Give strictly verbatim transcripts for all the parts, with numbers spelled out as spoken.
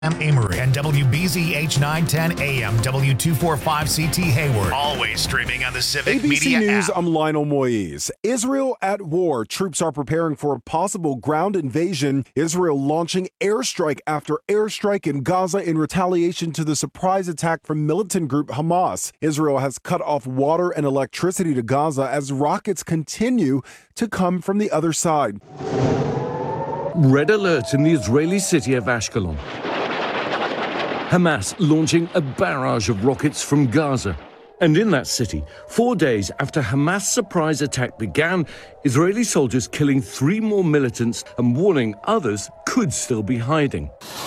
Amory and W B Z H nine ten A M W two forty-five C T Hayward. Always streaming on the Civic A B C Media News, app. I'm Lionel Moise. Israel at war. Troops are preparing for a possible ground invasion. Israel launching airstrike after airstrike in Gaza in retaliation to the surprise attack from militant group Hamas. Israel has cut off water and electricity to Gaza as rockets continue to come from the other side. Red alert in the Israeli city of Ashkelon. Hamas launching a barrage of rockets from Gaza. And in that city, four days after Hamas' surprise attack began, Israeli soldiers killing three more militants and warning others could still be hiding.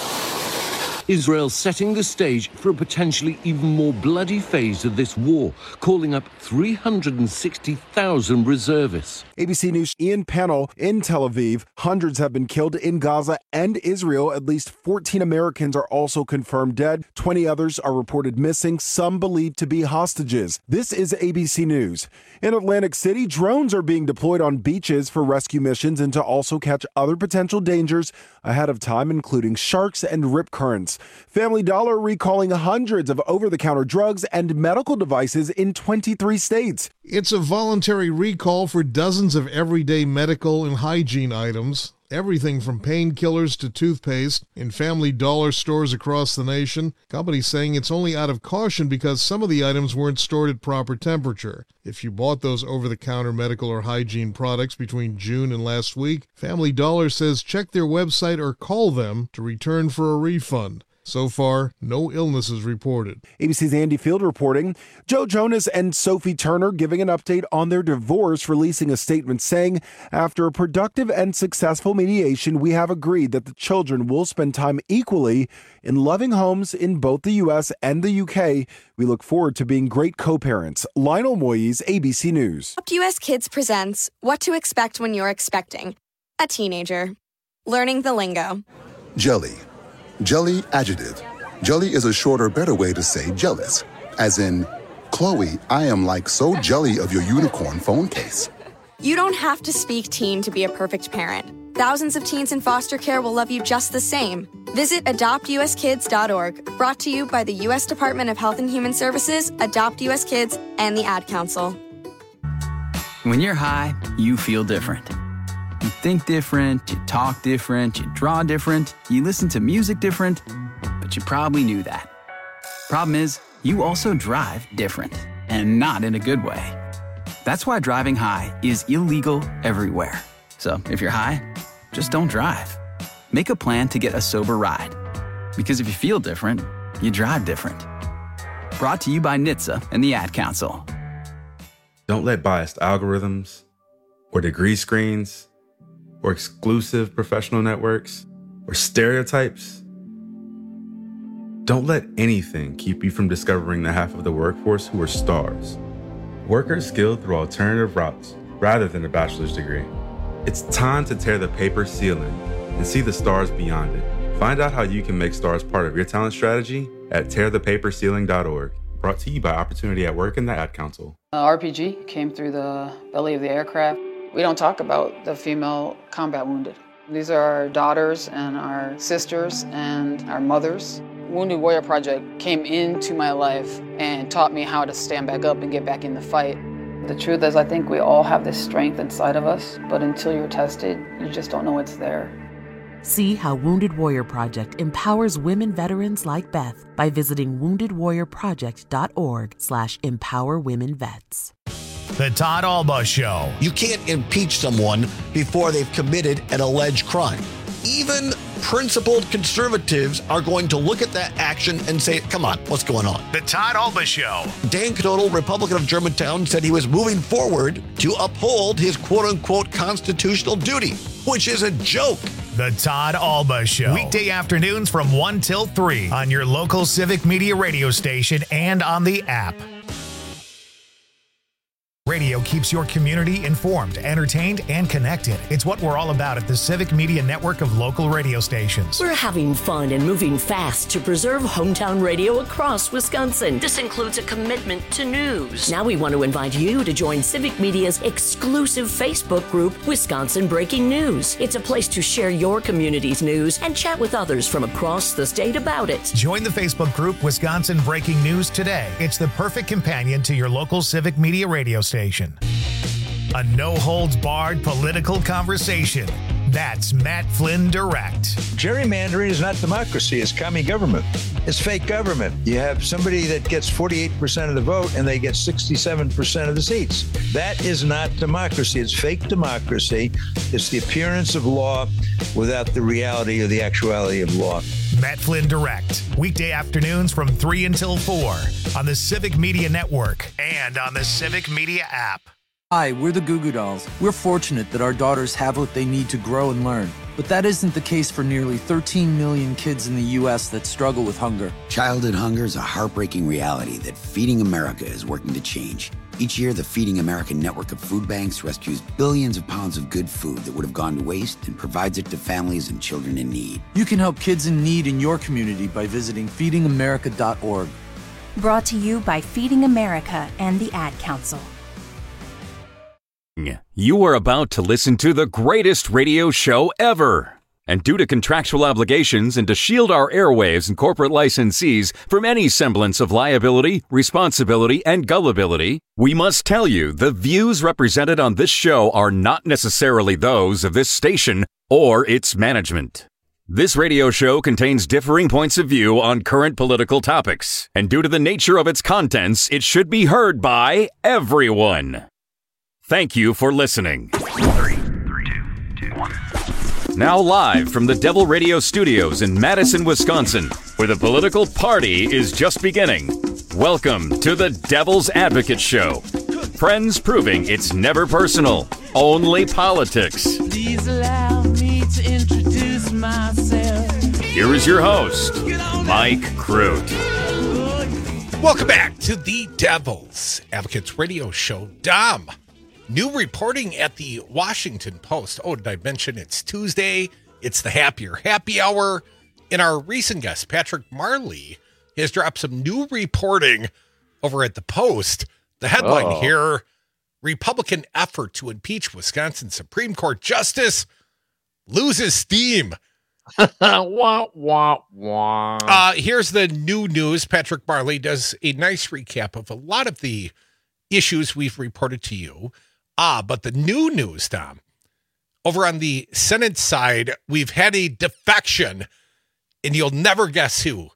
Israel setting the stage for a potentially even more bloody phase of this war, calling up three hundred sixty thousand reservists. A B C News Ian Pennell in Tel Aviv. Hundreds have been killed in Gaza and Israel. At least fourteen Americans are also confirmed dead. twenty others are reported missing, some believed to be hostages. This is A B C News. In Atlantic City, drones are being deployed on beaches for rescue missions and to also catch other potential dangers ahead of time, including sharks and rip currents. Family Dollar recalling hundreds of over-the-counter drugs and medical devices in twenty-three states. It's a voluntary recall for dozens of everyday medical and hygiene items. Everything from painkillers to toothpaste in Family Dollar stores across the nation. Companies saying it's only out of caution because some of the items weren't stored at proper temperature. If you bought those over-the-counter medical or hygiene products between June and last week, Family Dollar says check their website or call them to return for a refund. So far, no illnesses reported. A B C's Andy Field reporting. Joe Jonas and Sophie Turner giving an update on their divorce, releasing a statement saying, after a productive and successful mediation, we have agreed that the children will spend time equally in loving homes in both the U S and the U K. We look forward to being great co-parents. Lionel Moise, A B C News. Adopt U S Kids presents What to Expect When You're Expecting a Teenager. Learning the lingo. Jelly. Jelly adjective. Jelly is a shorter, better way to say jealous. As in, Chloe, I am like so jelly of your unicorn phone case. You don't have to speak teen to be a perfect parent. Thousands of teens in foster care will love you just the same. Visit adopt u s kids dot org. Brought to you by the U S Department of Health and Human Services, Adopt U S Kids, and the Ad Council. When you're high, you feel different. You think different, you talk different, you draw different, you listen to music different, but you probably knew that. Problem is, you also drive different, and not in a good way. That's why driving high is illegal everywhere. So if you're high, just don't drive. Make a plan to get a sober ride. Because if you feel different, you drive different. Brought to you by N H T S A and the Ad Council. Don't let biased algorithms or degree screens or exclusive professional networks, or stereotypes. Don't let anything keep you from discovering the half of the workforce who are stars. Workers skilled through alternative routes rather than a bachelor's degree. It's time to tear the paper ceiling and see the stars beyond it. Find out how you can make stars part of your talent strategy at tear the paper ceiling dot org. Brought to you by Opportunity at Work and the Ad Council. Uh, R P G came through the belly of the aircraft. We don't talk about the female combat wounded. These are our daughters and our sisters and our mothers. Wounded Warrior Project came into my life and taught me how to stand back up and get back in the fight. The truth is, I think we all have this strength inside of us, but until you're tested, you just don't know it's there. See how Wounded Warrior Project empowers women veterans like Beth by visiting wounded warrior project dot org slash empower women vets. The Todd Alba Show. You can't impeach someone before they've committed an alleged crime. Even principled conservatives are going to look at that action and say, come on, what's going on? The Todd Alba Show. Dan Knodel, Republican of Germantown, said he was moving forward to uphold his quote-unquote constitutional duty, which is a joke. The Todd Alba Show. Weekday afternoons from one till three on your local Civic Media radio station and on the app. Radio keeps your community informed, entertained, and connected. It's what we're all about at the Civic Media Network of local radio stations. We're having fun and moving fast to preserve hometown radio across Wisconsin. This includes a commitment to news. Now we want to invite you to join Civic Media's exclusive Facebook group, Wisconsin Breaking News. It's a place to share your community's news and chat with others from across the state about it. Join the Facebook group Wisconsin Breaking News today. It's the perfect companion to your local Civic Media radio station. A no-holds-barred political conversation. That's Matt Flynn Direct. Gerrymandering is not democracy. It's commie government. It's fake government. You have somebody that gets forty-eight percent of the vote and they get sixty-seven percent of the seats. That is not democracy. It's fake democracy. It's the appearance of law without the reality or the actuality of law. Matt Flynn Direct. Weekday afternoons from three until four on the Civic Media Network and on the Civic Media app. Hi, we're the Goo Goo Dolls. We're fortunate that our daughters have what they need to grow and learn. But that isn't the case for nearly thirteen million kids in the U S that struggle with hunger. Childhood hunger is a heartbreaking reality that Feeding America is working to change. Each year, the Feeding America network of food banks rescues billions of pounds of good food that would have gone to waste and provides it to families and children in need. You can help kids in need in your community by visiting feeding america dot org. Brought to you by Feeding America and the Ad Council. You are about to listen to the greatest radio show ever. And due to contractual obligations and to shield our airwaves and corporate licensees from any semblance of liability, responsibility, and gullibility, we must tell you the views represented on this show are not necessarily those of this station or its management. This radio show contains differing points of view on current political topics, and due to the nature of its contents, it should be heard by everyone. Thank you for listening. Three, three, two, two, one. Now live from the Devil Radio Studios in Madison, Wisconsin, where the political party is just beginning. Welcome to the Devil's Advocate Show. Friends proving it's never personal, only politics. Please allow me to introduce myself. Here is your host, Mike Crute. Welcome back to the Devil's Advocates Radio Show. Dom. New reporting at the Washington Post. Oh, did I mention it's Tuesday? It's the happier happy hour. And our recent guest, Patrick Marley, has dropped some new reporting over at the Post. The headline oh. here, Republican effort to impeach Wisconsin Supreme Court Justice loses steam. wah, wah, wah. Uh, here's the new news. Patrick Marley does a nice recap of a lot of the issues we've reported to you. Ah, but the new news, Tom, over on the Senate side, we've had a defection, and you'll never guess who.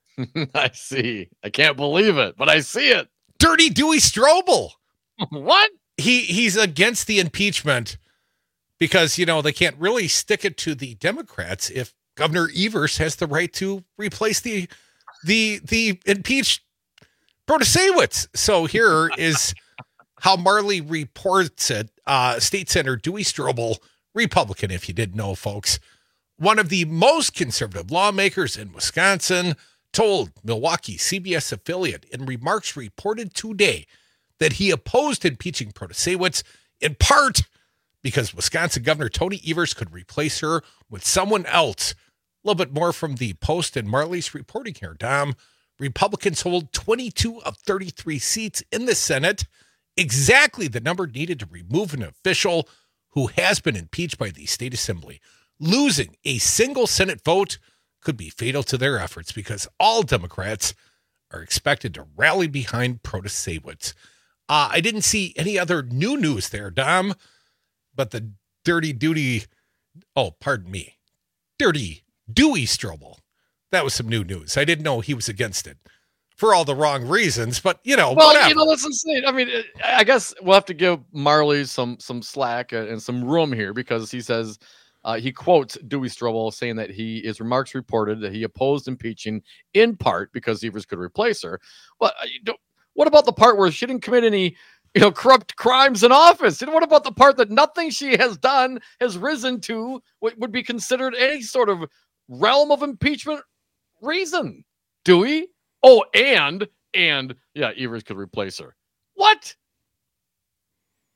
I see. I can't believe it, but I see it. Dirty Dewey Strobel. What? He he's against the impeachment because, you know, they can't really stick it to the Democrats if Governor Evers has the right to replace the the the impeached Protasewicz. So here is how Marley reports it. Uh, State Senator Dewey Strobel, Republican, if you didn't know, folks, one of the most conservative lawmakers in Wisconsin, told Milwaukee C B S affiliate in remarks reported today that he opposed impeaching Protasewicz in part because Wisconsin Governor Tony Evers could replace her with someone else. A little bit more from the Post and Marley's reporting here, Dom. Republicans hold twenty-two of thirty-three seats in the Senate, exactly the number needed to remove an official who has been impeached by the state assembly. Losing a single Senate vote could be fatal to their efforts because all Democrats are expected to rally behind Protasewicz. Uh, I didn't see any other new news there, Dom, but the dirty duty, oh, pardon me, dirty Dewey Strobel. That was some new news. I didn't know he was against it for all the wrong reasons, but you know, well, whatever. you know, let's see. I mean, I guess we'll have to give Marley some some slack and some room here because he says uh, he quotes Dewey Strobel saying that he his remarks reported that he opposed impeaching in part because Evers could replace her. Well, what about the part where she didn't commit any, you know, corrupt crimes in office? And what about the part that nothing she has done has risen to what would be considered any sort of realm of impeachment reason? Dewey? Oh, and, and, yeah, Evers could replace her. What?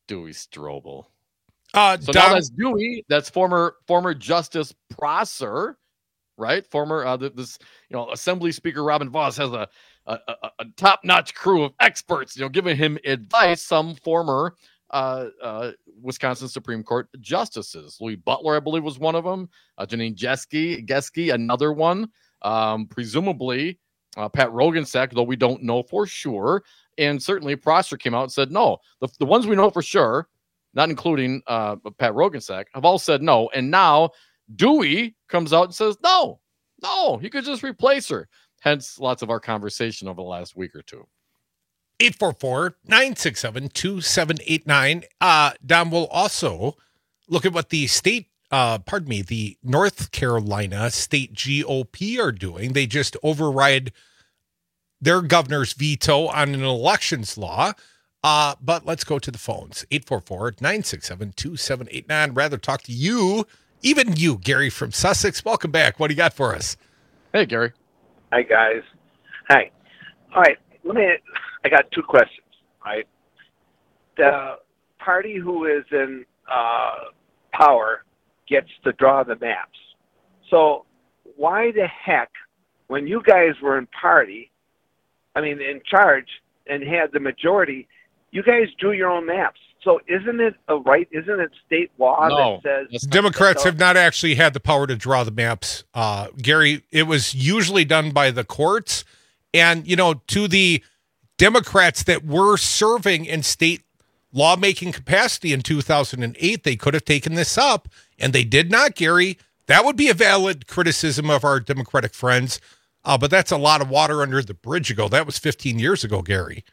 Dewey Strobel. Uh, so Dom- now that's Dewey. That's former former Justice Prosser, right? Former uh, this you know Assembly Speaker Robin Vos has a a, a, a top notch crew of experts, you know, giving him advice. Some former uh, uh, Wisconsin Supreme Court justices. Louis Butler, I believe, was one of them. Uh, Janine Geske, Geske, another one. Um, presumably uh, Pat Roggensack, though we don't know for sure. And certainly Prosser came out and said no. The, the ones we know for sure, not including uh, Pat Roggensack, have all said no. And now Dewey comes out and says no, no, he could just replace her. Hence lots of our conversation over the last week or two. eight four four, nine six seven, two seven eight nine. Uh, Dom will also look at what the state, uh, pardon me, the North Carolina state G O P are doing. They just override their governor's veto on an elections law. Uh, but let's go to the phones. eight four four, nine six seven, two seven eight nine. Rather talk to you, even you, Gary from Sussex. Welcome back. What do you got for us? Hey, Gary. Hi, guys. Hi. All right. Let me, I got two questions, right? The party who is in uh, power gets to draw the maps. So why the heck, when you guys were in party, I mean, in charge and had the majority, you guys drew your own maps. So isn't it a right? Isn't it state law No. that says Democrats that- have not actually had the power to draw the maps. Uh, Gary, it was usually done by the courts. And, you know, to the Democrats that were serving in state lawmaking capacity in two thousand eight, they could have taken this up, and they did not, Gary. That would be a valid criticism of our Democratic friends. Uh, but that's a lot of water under the bridge ago. That was fifteen years ago, Gary.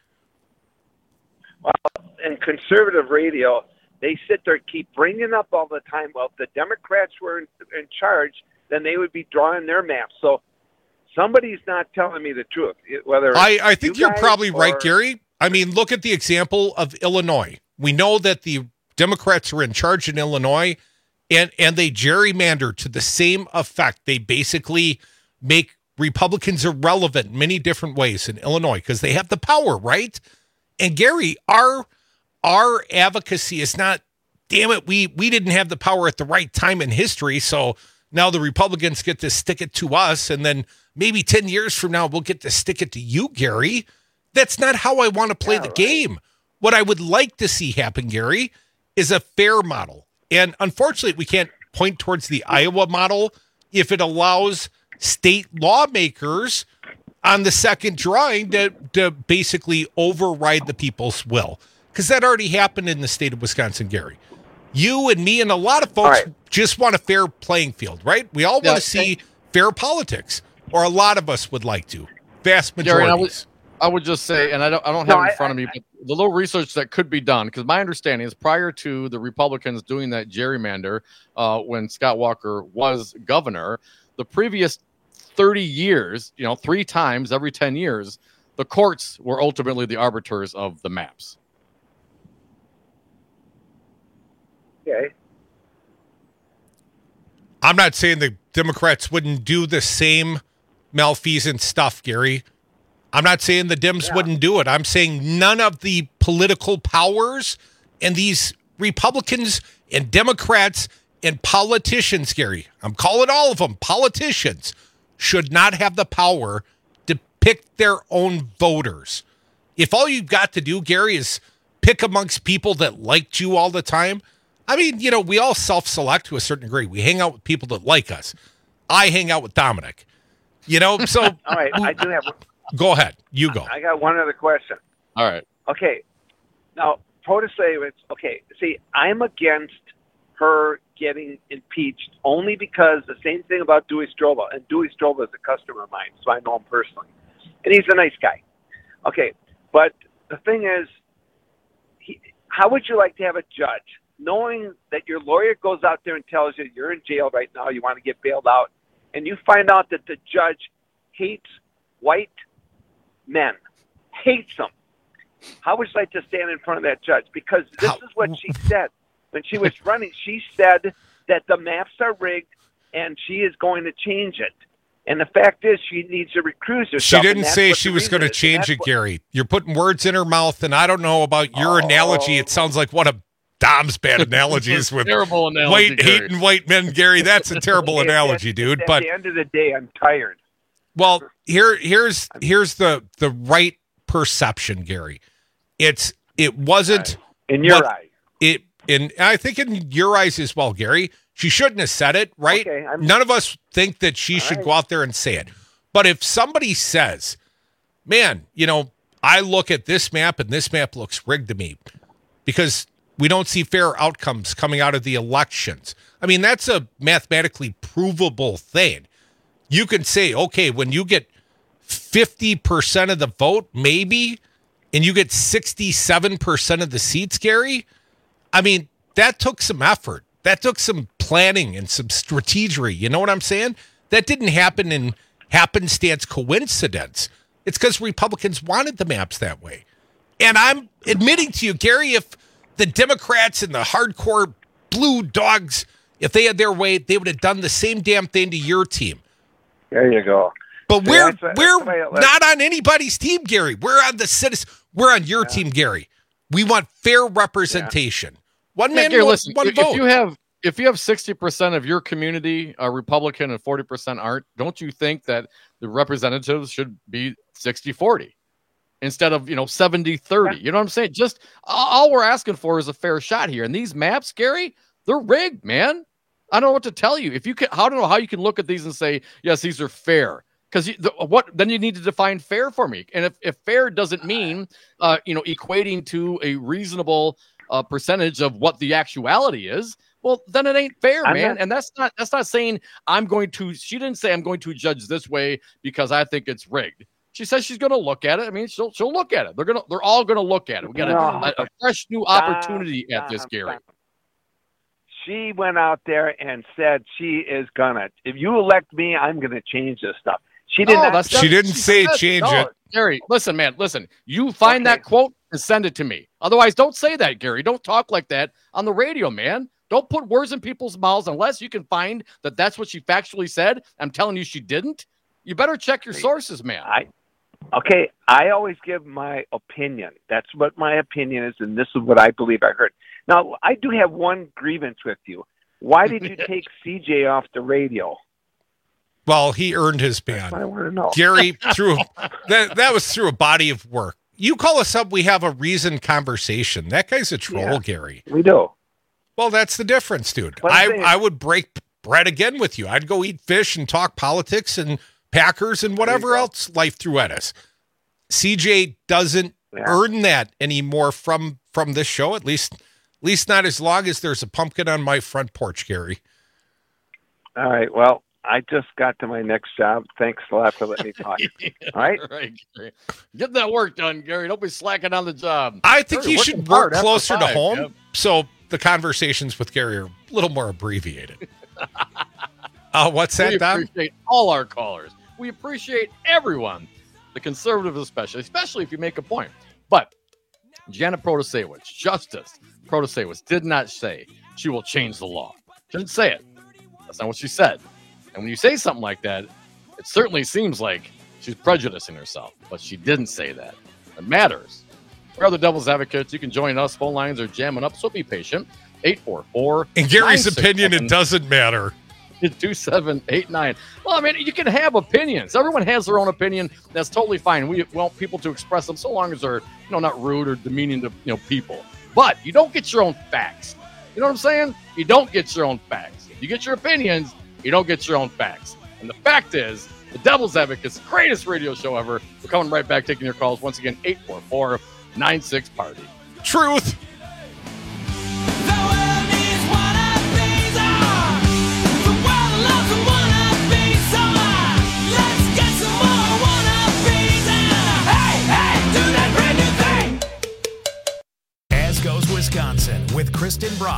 Well, in conservative radio, they sit there and keep bringing up all the time, well, if the Democrats were in, in charge, then they would be drawing their maps. So somebody's not telling me the truth. Whether I, I think you you're guys probably right, or- Gary. I mean, look at the example of Illinois. We know that the Democrats were in charge in Illinois, and, and they gerrymander to the same effect. They basically make Republicans irrelevant in many different ways in Illinois because they have the power, right? And Gary, our our advocacy is not, damn it, we we didn't have the power at the right time in history, so now the Republicans get to stick it to us, and then maybe ten years from now we'll get to stick it to you, Gary. That's not how I want to play Yeah, the right. game. What I would like to see happen, Gary, is a fair model. And unfortunately, we can't point towards the Iowa model if it allows state lawmakers on the second drawing to, to basically override the people's will. Because that already happened in the state of Wisconsin, Gary. You and me and a lot of folks right. just want a fair playing field, right? We all want Yeah, to see fair politics, or a lot of us would like to. Vast Gary, majority. I would, I would just say, and I don't, I don't No, have it in I- front of me, but the little research that could be done, because my understanding is prior to the Republicans doing that gerrymander, uh, when Scott Walker was governor, the previous thirty years, you know, three times every ten years, the courts were ultimately the arbiters of the maps. Okay. I'm not saying the Democrats wouldn't do the same malfeasant stuff, Gary. I'm not saying the Dems Yeah. wouldn't do it. I'm saying none of the political powers and these Republicans and Democrats and politicians, Gary, I'm calling all of them politicians, should not have the power to pick their own voters. If all you've got to do, Gary, is pick amongst people that liked you all the time, I mean, you know, we all self-select to a certain degree. We hang out with people that like us. I hang out with Dominic. You know, so All right. I do have. go ahead. You go. I got one other question. All right. Okay. Now, Protesevich, okay, see, I'm against her getting impeached only because the same thing about Dewey Strobel, and Dewey Strobel is a customer of mine, so I know him personally. And he's a nice guy. Okay, but the thing is, he, how would you like to have a judge, knowing that your lawyer goes out there and tells you you're in jail right now, you want to get bailed out, and you find out that the judge hates white men, hates them. How would you like to stand in front of that judge? Because this How- is what she said. When she was running, she said that the maps are rigged and she is going to change it. And the fact is, she needs to recruit herself. She didn't and that's say what she the was reason going to is, change and it, that's Gary. You're putting words in her mouth, and I don't know about your Oh. analogy. It sounds like one of Dom's bad analogies with terrible analogy, white Gary. hating white men, Gary. That's a terrible what- analogy, at, dude. At But the end of the day, I'm tired. well, here here's here's the the right perception, Gary. It's it wasn't in your what- eyes. It and I think in your eyes as well, Gary. She shouldn't have said it, right? Okay, I'm- None of us think that she should right. go out there and say it. But if somebody says, man, you know, I look at this map and this map looks rigged to me because we don't see fair outcomes coming out of the elections. I mean, that's a mathematically provable thing. You can say, okay, when you get fifty percent of the vote, maybe, and you get sixty-seven percent of the seats, Gary, I mean, that took some effort. That took some planning and some strategy. You know what I'm saying? That didn't happen in happenstance coincidence. It's because Republicans wanted the maps that way. And I'm admitting to you, Gary, if the Democrats and the hardcore blue dogs, if they had their way, they would have done the same damn thing to your team. There you go. But See, we're that's- that's we're the way it looks. not on anybody's team, Gary. We're on the citizen. We're on your team, Gary. We want fair representation. One Yeah, man, Gary, one, listen, one if, vote. if you have if you have sixty percent of your community are Republican and forty percent aren't, don't you think that the representatives should be sixty forty instead of, you know, seventy thirty? You know what I'm saying? Just all we're asking for is a fair shot here. And these maps, Gary, they're rigged, man. I don't know what to tell you. If you can, I don't know how you can look at these and say, yes, these are fair. Because the, what then you need to define fair for me. And if, if fair doesn't mean, uh, you know, equating to a reasonable uh, percentage of what the actuality is, well, then it ain't fair, I'm man. not- and that's not that's not saying I'm going to. She didn't say I'm going to judge this way because I think it's rigged. She says she's going to look at it. I mean, she'll she'll look at it. They're gonna they're all going to look at it. We got No. a, a, a fresh new opportunity at this, Gary. She went out there and said she is gonna. If you elect me, I'm gonna change this stuff. She did No, not. that's not- She didn't say said- change no, it. Gary, listen, man, listen. You find that quote and send it to me. Otherwise, don't say that, Gary. Don't talk like that on the radio, man. Don't put words in people's mouths unless you can find that that's what she factually said. I'm telling you she didn't. You better check your sources, man. I, okay, I always give my opinion. That's what my opinion is, and this is what I believe I heard. Now, I do have one grievance with you. Why did you take C J off the radio? Well, he earned his ban. I want to know. Gary, through that that was through a body of work. You call us up, we have a reasoned conversation. That guy's a troll, Yeah. Gary. We do. Well, that's the difference, dude. But I'm I, saying- I would break bread again with you. I'd go eat fish and talk politics and Packers and whatever else life threw at us. C J doesn't Yeah. earn that anymore from from this show, at least at least not as long as there's a pumpkin on my front porch, Gary. All right. Well, I just got to my next job. Thanks a lot for letting me talk. All right. All right, Gary. Get that work done, Gary. Don't be slacking on the job. I think Gary, you working should hard work after closer to five, home, yeah. so the conversations with Gary are a little more abbreviated. uh, what's that, We Dom? appreciate all our callers. We appreciate everyone, the conservatives especially, especially if you make a point. But Janet Protasewicz, Justice Protasewicz, did not say she will change the law. Didn't say it. That's not what she said. And when you say something like that, it certainly seems like she's prejudicing herself. But she didn't say that. It matters. We're the Devil's Advocates. You can join us. Phone lines are jamming up, so be patient. eight four four In Gary's opinion, it doesn't matter. two seven eight nine. Well, I mean, you can have opinions. Everyone has their own opinion. That's totally fine. We want people to express them so long as they're, you know, not rude or demeaning to, you know, people. But you don't get your own facts. You know what I'm saying? You don't get your own facts. You get your opinions. You don't get your own facts. And the fact is, the Devil's Advocates, greatest radio show ever. We're coming right back, taking your calls. Once again, eight four four nine six party. Truth. As goes Wisconsin with Kristen Bry.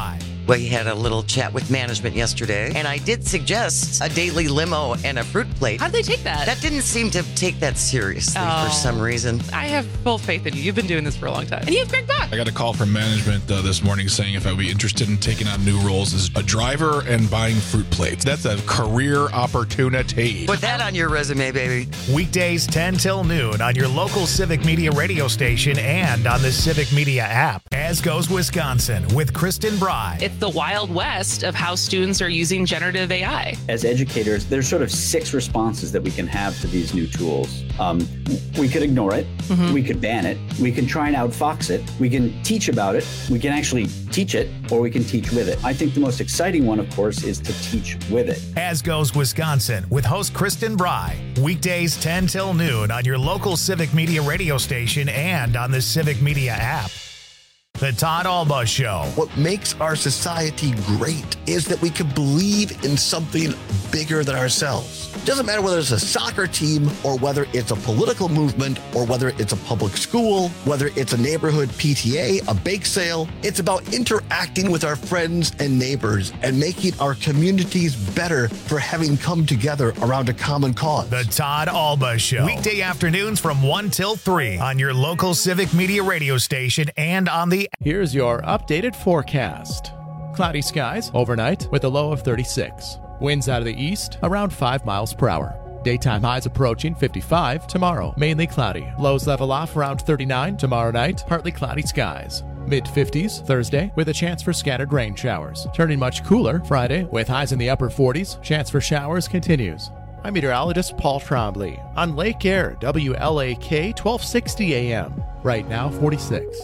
We had a little chat with management yesterday, and I did suggest a daily limo and a fruit plate. How'd they take that? That didn't seem to take that seriously Oh. for some reason. I have full faith in you. You've been doing this for a long time. And you have Greg Bach. I got a call from management uh, this morning saying if I would be interested in taking on new roles as a driver and buying fruit plates. That's a career opportunity. Put that on your resume, baby. Weekdays ten till noon on your local Civic Media radio station and on the Civic Media app. As Goes Wisconsin with Kristen Bry. It's the Wild West of how students are using generative A I. As educators, there's sort of six responses that we can have to these new tools. Um, we could ignore it. Mm-hmm. We could ban it. We can try and outfox it. We can teach about it. We can actually teach it, or we can teach with it. I think the most exciting one, of course, is to teach with it. As Goes Wisconsin with host Kristen Bry. Weekdays ten till noon on your local Civic Media radio station and on the Civic Media app. The Todd Alba Show. What makes our society great is that we can believe in something bigger than ourselves. Doesn't matter whether it's a soccer team or whether it's a political movement or whether it's a public school, whether it's a neighborhood P T A, a bake sale. It's about interacting with our friends and neighbors and making our communities better for having come together around a common cause. The Todd Alba Show. Weekday afternoons from one till three on your local Civic Media radio station and on the... Here's your updated forecast. Cloudy skies overnight with a low of thirty-six. Winds out of the east around five miles per hour. Daytime highs approaching fifty-five tomorrow. Mainly cloudy. Lows level off around thirty-nine tomorrow night. Partly cloudy skies. mid fifties Thursday with a chance for scattered rain showers. Turning much cooler Friday with highs in the upper forties. Chance for showers continues. I'm meteorologist Paul Trombley on Lake Air, W L A K twelve sixty A M. Right now forty-six.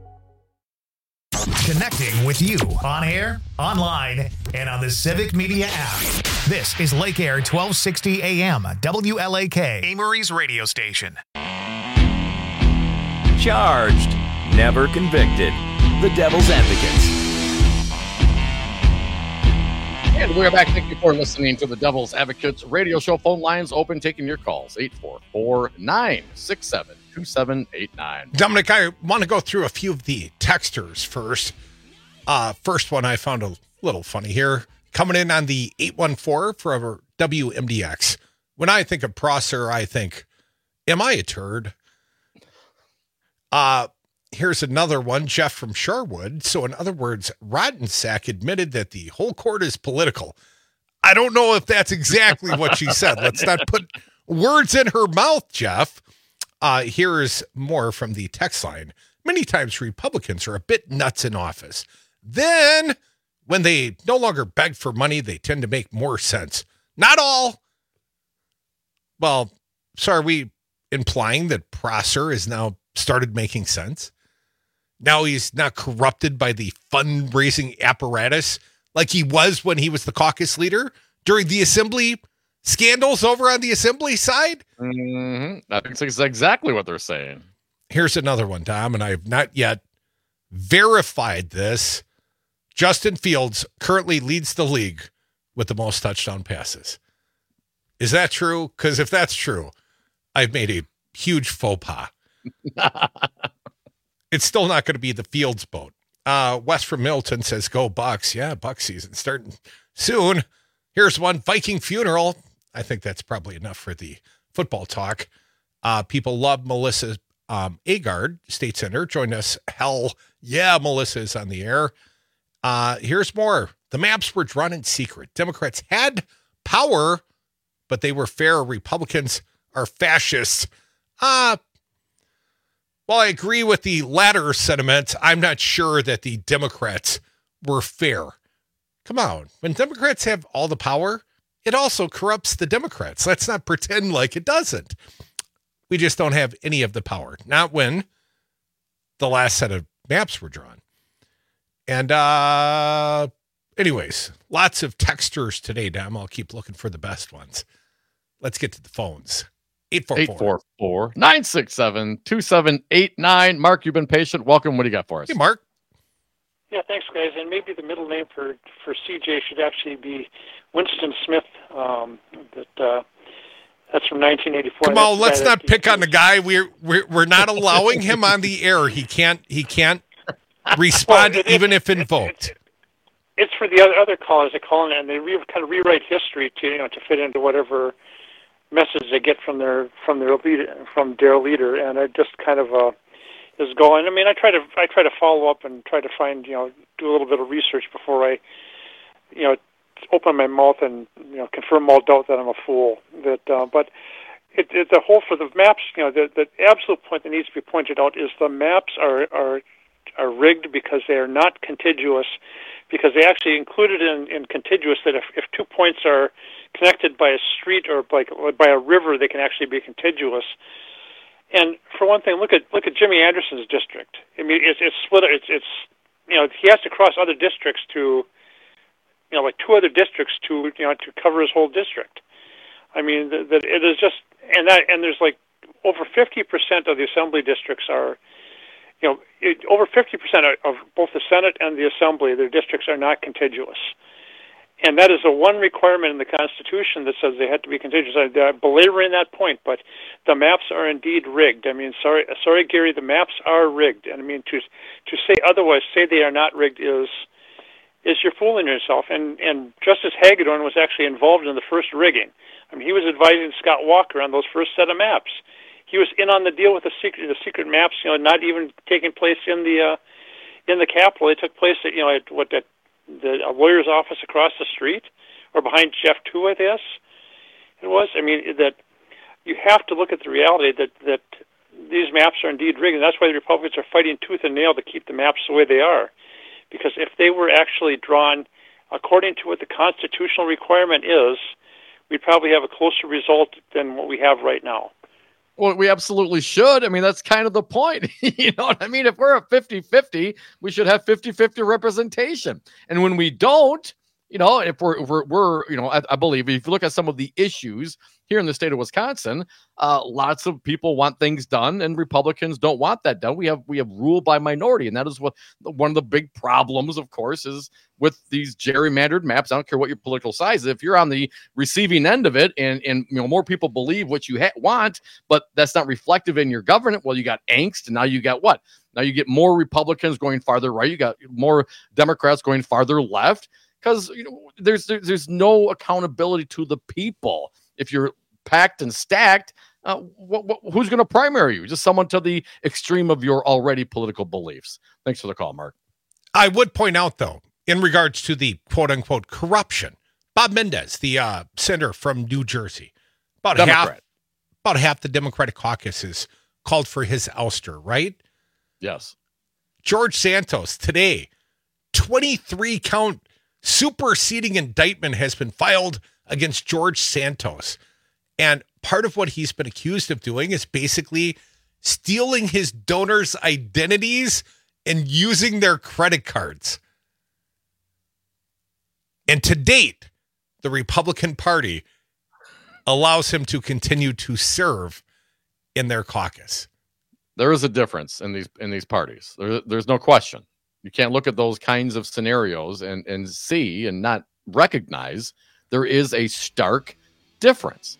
Connecting with you on air, online, and on the Civic Media app. This is Lake Air twelve sixty A M, W L A K, Amory's radio station. Charged, never convicted. The Devil's Advocates. And we're back. Thank you for listening to the Devil's Advocates radio show. Phone lines open, taking your calls. eight four four, nine six seven, two seven eight nine. Dominic, I want to go through a few of the texters first. Uh, first one I found a little funny here. Coming in on the eight one four for W M D X. When I think of Prosser, I think, am I a turd? Uh, here's another one, Jeff from Sherwood. So in other words, Rottensack admitted that the whole court is political. I don't know if that's exactly what she said. Let's not put words in her mouth, Jeff. Uh, here's more from the text line. Many times Republicans are a bit nuts in office. Then when they no longer beg for money, they tend to make more sense. Not all. Well, so are we implying that Prosser has now started making sense? Now he's not corrupted by the fundraising apparatus like he was when he was the caucus leader during the assembly scandals over on the assembly side? Mm-hmm. I think that's exactly what they're saying. Here's another one, Tom, and I have not yet verified this. Justin Fields currently leads the league with the most touchdown passes. Is that true? Because if that's true, I've made a huge faux pas. It's still not going to be the Fields boat. Uh, Wes from Milton says, go Bucks. Yeah, Bucks season starting soon. Here's one, Viking funeral. I think that's probably enough for the football talk. Uh, people love Melissa um, Agard, State Senator. Join us. Hell yeah, Melissa is on the air. Uh, here's more. The maps were drawn in secret. Democrats had power, but they were fair. Republicans are fascists. Uh, While I agree with the latter sentiment, I'm not sure that the Democrats were fair. Come on. When Democrats have all the power, it also corrupts the Democrats. Let's not pretend like it doesn't. We just don't have any of the power. Not when the last set of maps were drawn. And uh, anyways, lots of texters today, Dom. I'll keep looking for the best ones. Let's get to the phones. eight four four, nine six seven, two seven eight nine. Mark, you've been patient. Welcome. What do you got for us? Hey, Mark. Yeah, thanks, guys. And maybe the middle name for, for C J should actually be Winston Smith. Um, that uh, that's from nineteen eighty-four. Come on, let's not pick on the guy. We're we're we're not allowing him on the air. He can't he can't respond well, it, even it, if invoked. It, it's for the other other callers that call in, and they re, kind of rewrite history to you know to fit into whatever message they get from their from their leader, from their leader, and it just kind of uh, is going. I mean, I try to I try to follow up and try to find you know do a little bit of research before I you know open my mouth and you know confirm all doubt that I'm a fool. That uh, but. It, it, the whole for the maps, you know, the, the absolute point that needs to be pointed out is the maps are are are rigged because they are not contiguous, because they actually included in, in contiguous that if, if two points are connected by a street or by, by a river, they can actually be contiguous. And for one thing, look at look at Jimmy Anderson's district. I mean, it's it's split. It's it's you know he has to cross other districts to, you know, like two other districts to you know to cover his whole district. I mean, that it is just. And that, and there's like over fifty percent of the assembly districts are, you know, it, over fifty percent of both the Senate and the Assembly, their districts are not contiguous. And that is the one requirement in the Constitution that says they have to be contiguous. I'm belaboring that point, but the maps are indeed rigged. I mean, sorry, sorry, Gary, the maps are rigged. And I mean, to to say otherwise, say they are not rigged is is you're fooling yourself. And and Justice Hagedorn was actually involved in the first rigging. I mean, he was advising Scott Walker on those first set of maps. He was in on the deal with the secret, the secret maps. You know, not even taking place in the uh, in the Capitol. They took place at you know at what at the a lawyer's office across the street, or behind Jeff Two, I guess it was. I mean, that you have to look at the reality that that these maps are indeed rigged, and that's why the Republicans are fighting tooth and nail to keep the maps the way they are. Because if they were actually drawn according to what the constitutional requirement is, we'd probably have a closer result than what we have right now. Well, we absolutely should. I mean, that's kind of the point. You know what I mean? If we're a fifty-fifty, we should have fifty-fifty representation. And when we don't, you know, if we're, if we're, we're you know, I, I believe if you look at some of the issues here in the state of Wisconsin, uh, lots of people want things done and Republicans don't want that done. We have we have rule by minority. And that is what one of the big problems, of course, is with these gerrymandered maps. I don't care what your political size is. If you're on the receiving end of it and, and you know, more people believe what you ha- want, but that's not reflective in your government, well, you got angst. And now you got what? Now you get more Republicans going farther right. You got more Democrats going farther left. Because you know, there's there, there's no accountability to the people. If you're packed and stacked, uh, what, what, who's going to primary you? Just someone to the extreme of your already political beliefs. Thanks for the call, Mark. I would point out, though, in regards to the quote-unquote corruption, Bob Menendez, the uh, senator from New Jersey, about Democrat. half, about half the Democratic caucus is called for his ouster, right? Yes. George Santos today, twenty-three count superseding indictment has been filed against George Santos. And part of what he's been accused of doing is basically stealing his donors' identities and using their credit cards. And to date, the Republican Party allows him to continue to serve in their caucus. There is a difference in these in these parties. There, there's no question. You can't look at those kinds of scenarios and, and see and not recognize there is a stark difference.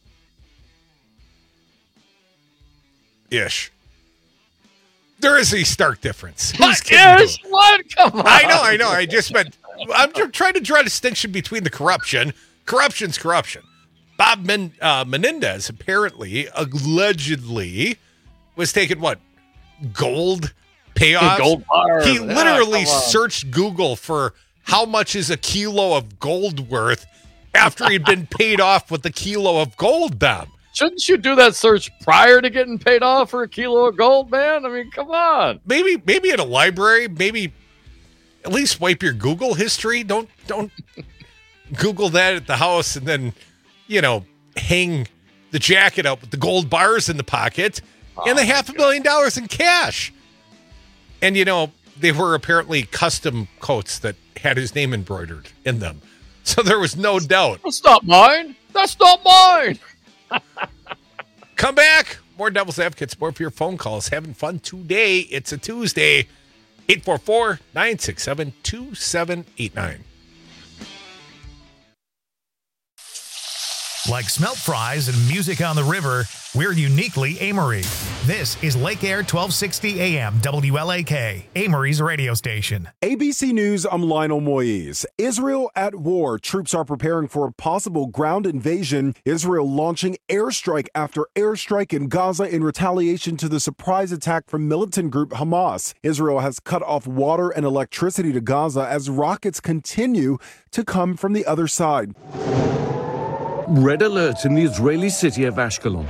Ish. There is a stark difference. What ish? What? Come on. I know, I know. I just meant, I'm just trying to draw a distinction between the corruption. Corruption's corruption. Bob Men, uh, Menendez apparently, allegedly, was taking what? Gold payoffs? Gold bars. He Yeah, literally come on. searched Google for how much is a kilo of gold worth after he'd been paid off with a kilo of gold, Bob. Shouldn't you do that search prior to getting paid off for a kilo of gold, man? I mean, come on. Maybe, maybe at a library, maybe at least wipe your Google history. Don't, don't Google that at the house and then, you know, hang the jacket up with the gold bars in the pocket oh, and the half a million dollars in cash. And, you know, they were apparently custom coats that had his name embroidered in them. So there was no doubt. That's not mine. That's not mine. Come back. More Devil's Advocates, more for your phone calls. Having fun today. It's a Tuesday. eight four four, nine six seven, two seven eight nine. Like smelt fries and music on the river, we're uniquely Amory. This is Lake Air twelve sixty A M W L A K, Amory's radio station. A B C News, I'm Lionel Moise. Israel at war. Troops are preparing for a possible ground invasion. Israel launching airstrike after airstrike in Gaza in retaliation to the surprise attack from militant group Hamas. Israel has cut off water and electricity to Gaza as rockets continue to come from the other side. Red alert in the Israeli city of Ashkelon.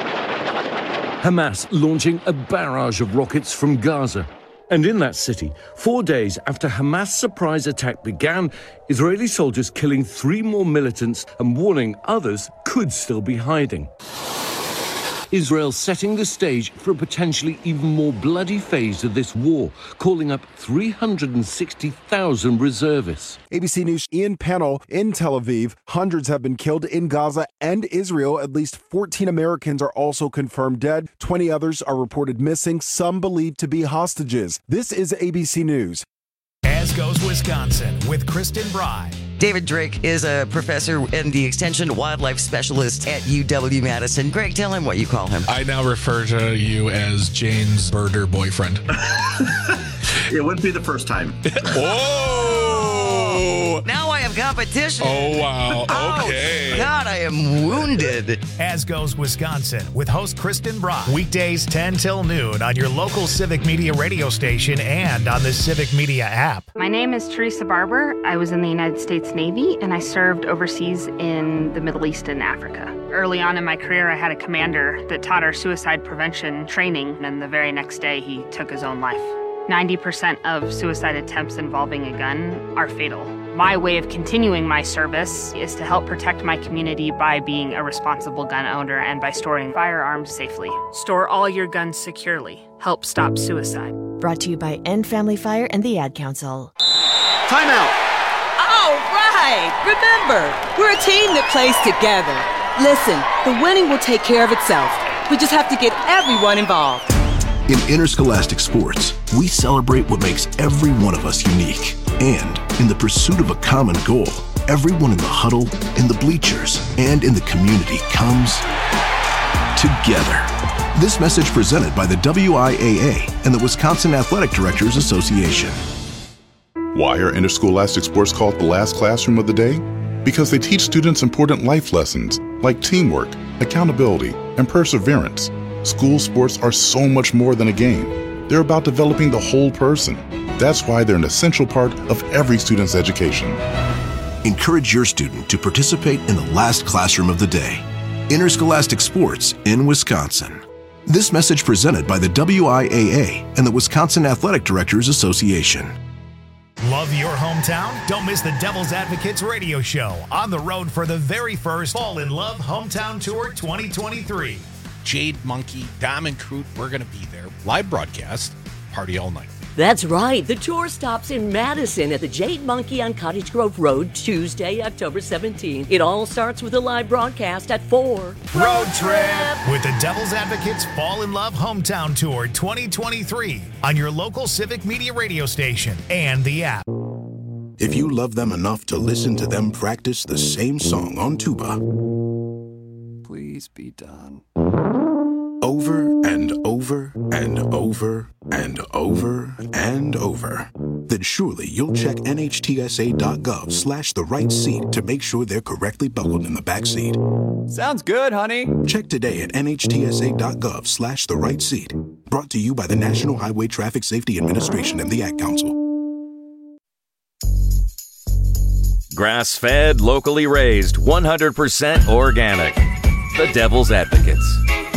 Hamas launching a barrage of rockets from Gaza. And in that city, four days after Hamas' surprise attack began, Israeli soldiers killing three more militants and warning others could still be hiding. Israel setting the stage for a potentially even more bloody phase of this war, calling up three hundred sixty thousand reservists. A B C News' Ian Pannell in Tel Aviv. Hundreds have been killed in Gaza and Israel. At least fourteen Americans are also confirmed dead. twenty others are reported missing, some believed to be hostages. This is A B C News. As goes Wisconsin with Kristen Bry. David Drake is a professor and the extension wildlife specialist at U W Madison. Greg, tell him what you call him. I now refer to you as Jane's birder boyfriend. It wouldn't be the first time. Whoa! Now I have competition. Oh, wow. Okay. Oh, God, I am wounded. As goes Wisconsin with host Kristen Bry. Weekdays ten till noon on your local Civic Media radio station and on the Civic Media app. My name is Teresa Barber. I was in the United States Navy and I served overseas in the Middle East and Africa. Early on in my career, I had a commander that taught our suicide prevention training, and the very next day he took his own life. ninety percent of suicide attempts involving a gun are fatal. My way of continuing my service is to help protect my community by being a responsible gun owner and by storing firearms safely. Store all your guns securely. Help stop suicide. Brought to you by End Family Fire and the Ad Council. Time out. All right. Remember, we're a team that plays together. Listen, the winning will take care of itself. We just have to get everyone involved. In Interscholastic Sports, we celebrate what makes every one of us unique. And in the pursuit of a common goal, everyone in the huddle, in the bleachers, and in the community comes together. This message presented by the W I A A and the Wisconsin Athletic Directors Association. Why are interscholastic sports called the last classroom of the day? Because they teach students important life lessons like teamwork, accountability, and perseverance. School sports are so much more than a game. They're about developing the whole person. That's why they're an essential part of every student's education. Encourage your student to participate in the last classroom of the day. Interscholastic Sports in Wisconsin. This message presented by the W I A A and the Wisconsin Athletic Directors Association. Love your hometown? Don't miss the Devil's Advocates radio show on the road for the very first Fall in Love Hometown Tour twenty twenty-three. Jade Monkey, Diamond Crute, we're going to be there. Live broadcast, party all night. That's right. The tour stops in Madison at the Jade Monkey on Cottage Grove Road, Tuesday, October seventeenth. It all starts with a live broadcast at four. Road trip with the Devil's Advocates Fall in Love Hometown Tour twenty twenty-three on your local Civic Media radio station and the app. If you love them enough to listen to them practice the same song on tuba, please be done. Over and over and over and over and over, then surely you'll check nhtsa.gov slash the right seat to make sure they're correctly buckled in the back seat. Sounds good, honey. Check today at nhtsa.gov slash the right seat. Brought to you by the National Highway Traffic Safety Administration and the Ad Council. Grass-fed, locally raised, one hundred percent organic. The Devil's Advocates.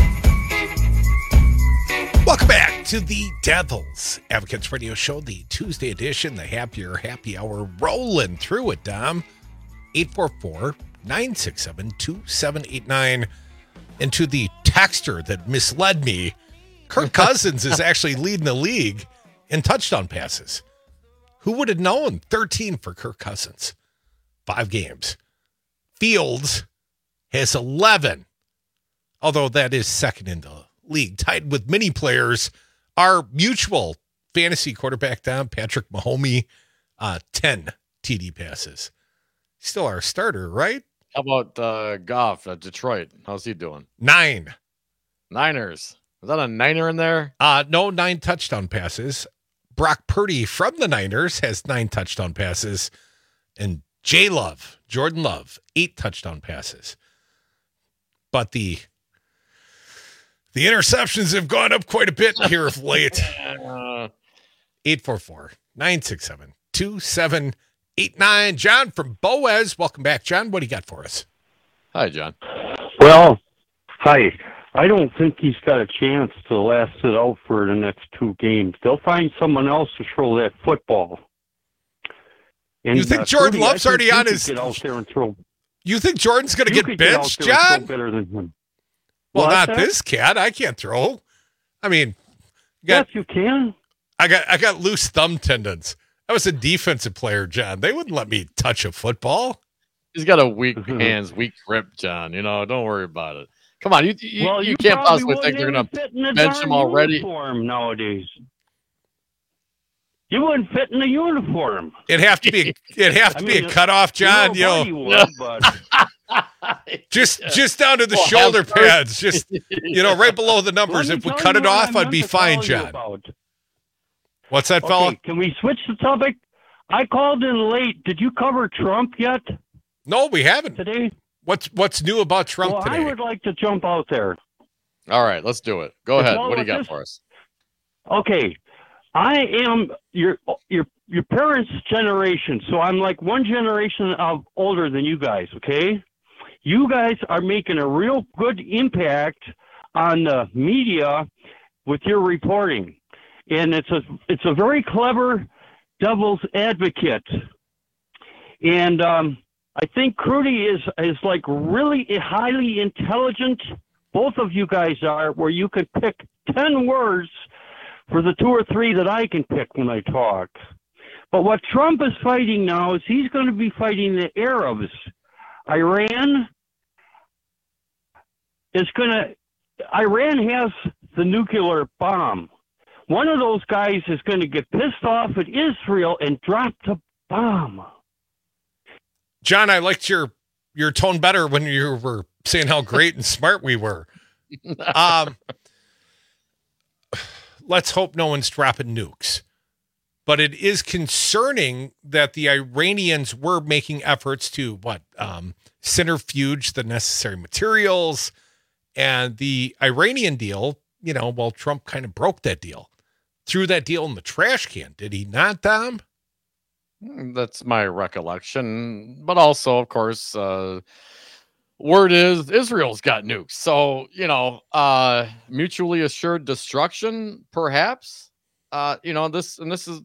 Welcome back to the Devil's Advocates Radio Show, the Tuesday edition, the happier happy hour, rolling through it, Dom. eight four four, nine six seven, two seven eight nine. And to the texter that misled me, Kirk Cousins is actually leading the league in touchdown passes. Who would have known? thirteen for Kirk Cousins. Five games. Fields has eleven, although that is second in the league, tied with many players. Our mutual fantasy quarterback down, Patrick Mahomes, uh, ten T D passes. Still our starter, right? How about uh, Goff at Detroit? How's he doing? Nine. Niners. Is that a niner in there? Uh, no, nine touchdown passes. Brock Purdy from the Niners has nine touchdown passes. And J Love, Jordan Love, eight touchdown passes. But the the interceptions have gone up quite a bit here of late. eight four four, nine six seven, two seven eight nine. John from Boaz. Welcome back, John. What do you got for us? Hi, John. Well, hi. I don't think he's got a chance to last it out for the next two games. They'll find someone else to throw that football. And, you think uh, Jordan Purdy, Love's already on his... Get out there and throw. You think Jordan's going to get benched, get John? Better than him. Well, What's not that? this cat. I can't throw. I mean, you yes, got, you can. I got I got loose thumb tendons. I was a defensive player, John. They wouldn't let me touch a football. He's got a weak hands, weak grip, John. You know, don't worry about it. Come on, you you, Well, you, you can't probably possibly think they're wouldn't going even fit in to a bench darn him already. Uniform nowadays. You wouldn't fit in a uniform. It'd have to be. It'd have to I be mean, a cutoff, John. You nobody know, would, but just just down to the Well, shoulder have mercy. pads. Just you know, right below the numbers. Let me If we tell cut you it what I off, I'd meant be to fine, call you John. about. What's that, fella? Okay, can we switch the topic? I called in late. Did you cover Trump yet? No, we haven't. Today? What's What's new about Trump well, today? I would like to jump out there. All right, let's do it. Go ahead. Well, What do you got this- for us? Okay, I am your your your parents' generation, so I'm like one generation of older than you guys. Okay, you guys are making a real good impact on the media with your reporting, and it's a it's a very clever devil's advocate, and um, I think Crudy is is like really highly intelligent. Both of you guys are, where you could pick ten words for the two or three that I can pick when I talk. But what Trump is fighting now is he's going to be fighting the Arabs. Iran is going to, Iran has the nuclear bomb. One of those guys is going to get pissed off at Israel and drop the bomb. John, I liked your your tone better when you were saying how great and smart we were. Um, let's hope no one's dropping nukes. But it is concerning that the Iranians were making efforts to what um, centrifuge the necessary materials, and the Iranian deal. You know, well, Trump kind of broke that deal, threw that deal in the trash can. Did he not, Tom? That's my recollection. But also, of course, uh, word is Israel's got nukes. So, you know, uh, mutually assured destruction, perhaps. Uh, you know, this and this is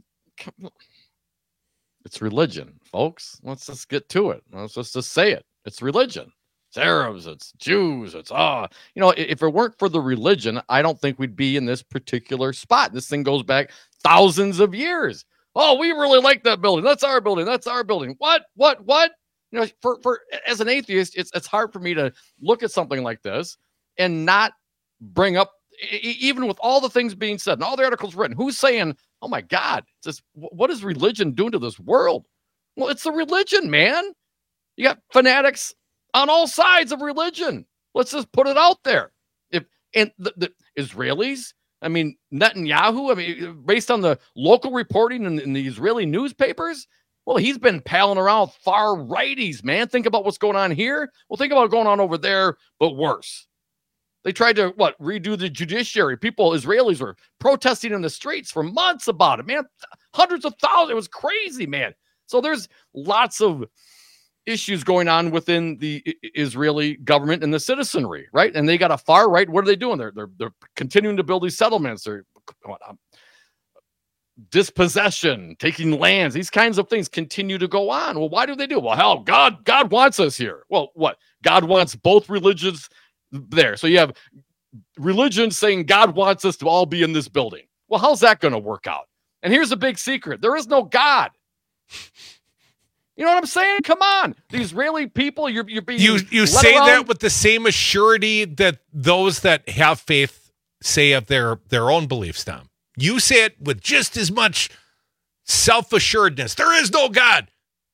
it's religion, folks. Let's just get to it. Let's just, just say it. It's religion. It's Arabs, it's Jews, it's ah. Uh, you know, if it weren't for the religion, I don't think we'd be in this particular spot. This thing goes back thousands of years. Oh, we really like that building. That's our building. That's our building. What? What? What? You know, for for as an atheist, it's it's hard for me to look at something like this and not bring up, even with all the things being said and all the articles written, who's saying, "Oh my God, it's just, what is religion doing to this world?" Well, it's the religion, man. You got fanatics on all sides of religion. Let's just put it out there. If and the, the Israelis. I mean, Netanyahu, I mean, based on the local reporting in, in the Israeli newspapers, well, he's been palling around with far righties, man. Think about what's going on here. Well, think about what's going on over there, but worse. They tried to, what, redo the judiciary. People, Israelis were protesting in the streets for months about it, man. Hundreds of thousands. It was crazy, man. So there's lots of issues going on within the Israeli government and the citizenry, right? And they got a far right. What are they doing? They're they're, they're continuing to build these settlements. They're what, um, dispossession, taking lands. These kinds of things continue to go on. Well, why do they do? Well, hell, God God wants us here. Well, what? God wants both religions there. So you have religion saying God wants us to all be in this building. Well, how's that going to work out? And here's a big secret: there is no God. You know what I'm saying? Come on. The Israeli people, you're, you're being... You, you say around. That with the same assurity that those that have faith say of their, their own beliefs, Tom. You say it with just as much self-assuredness. There is no God.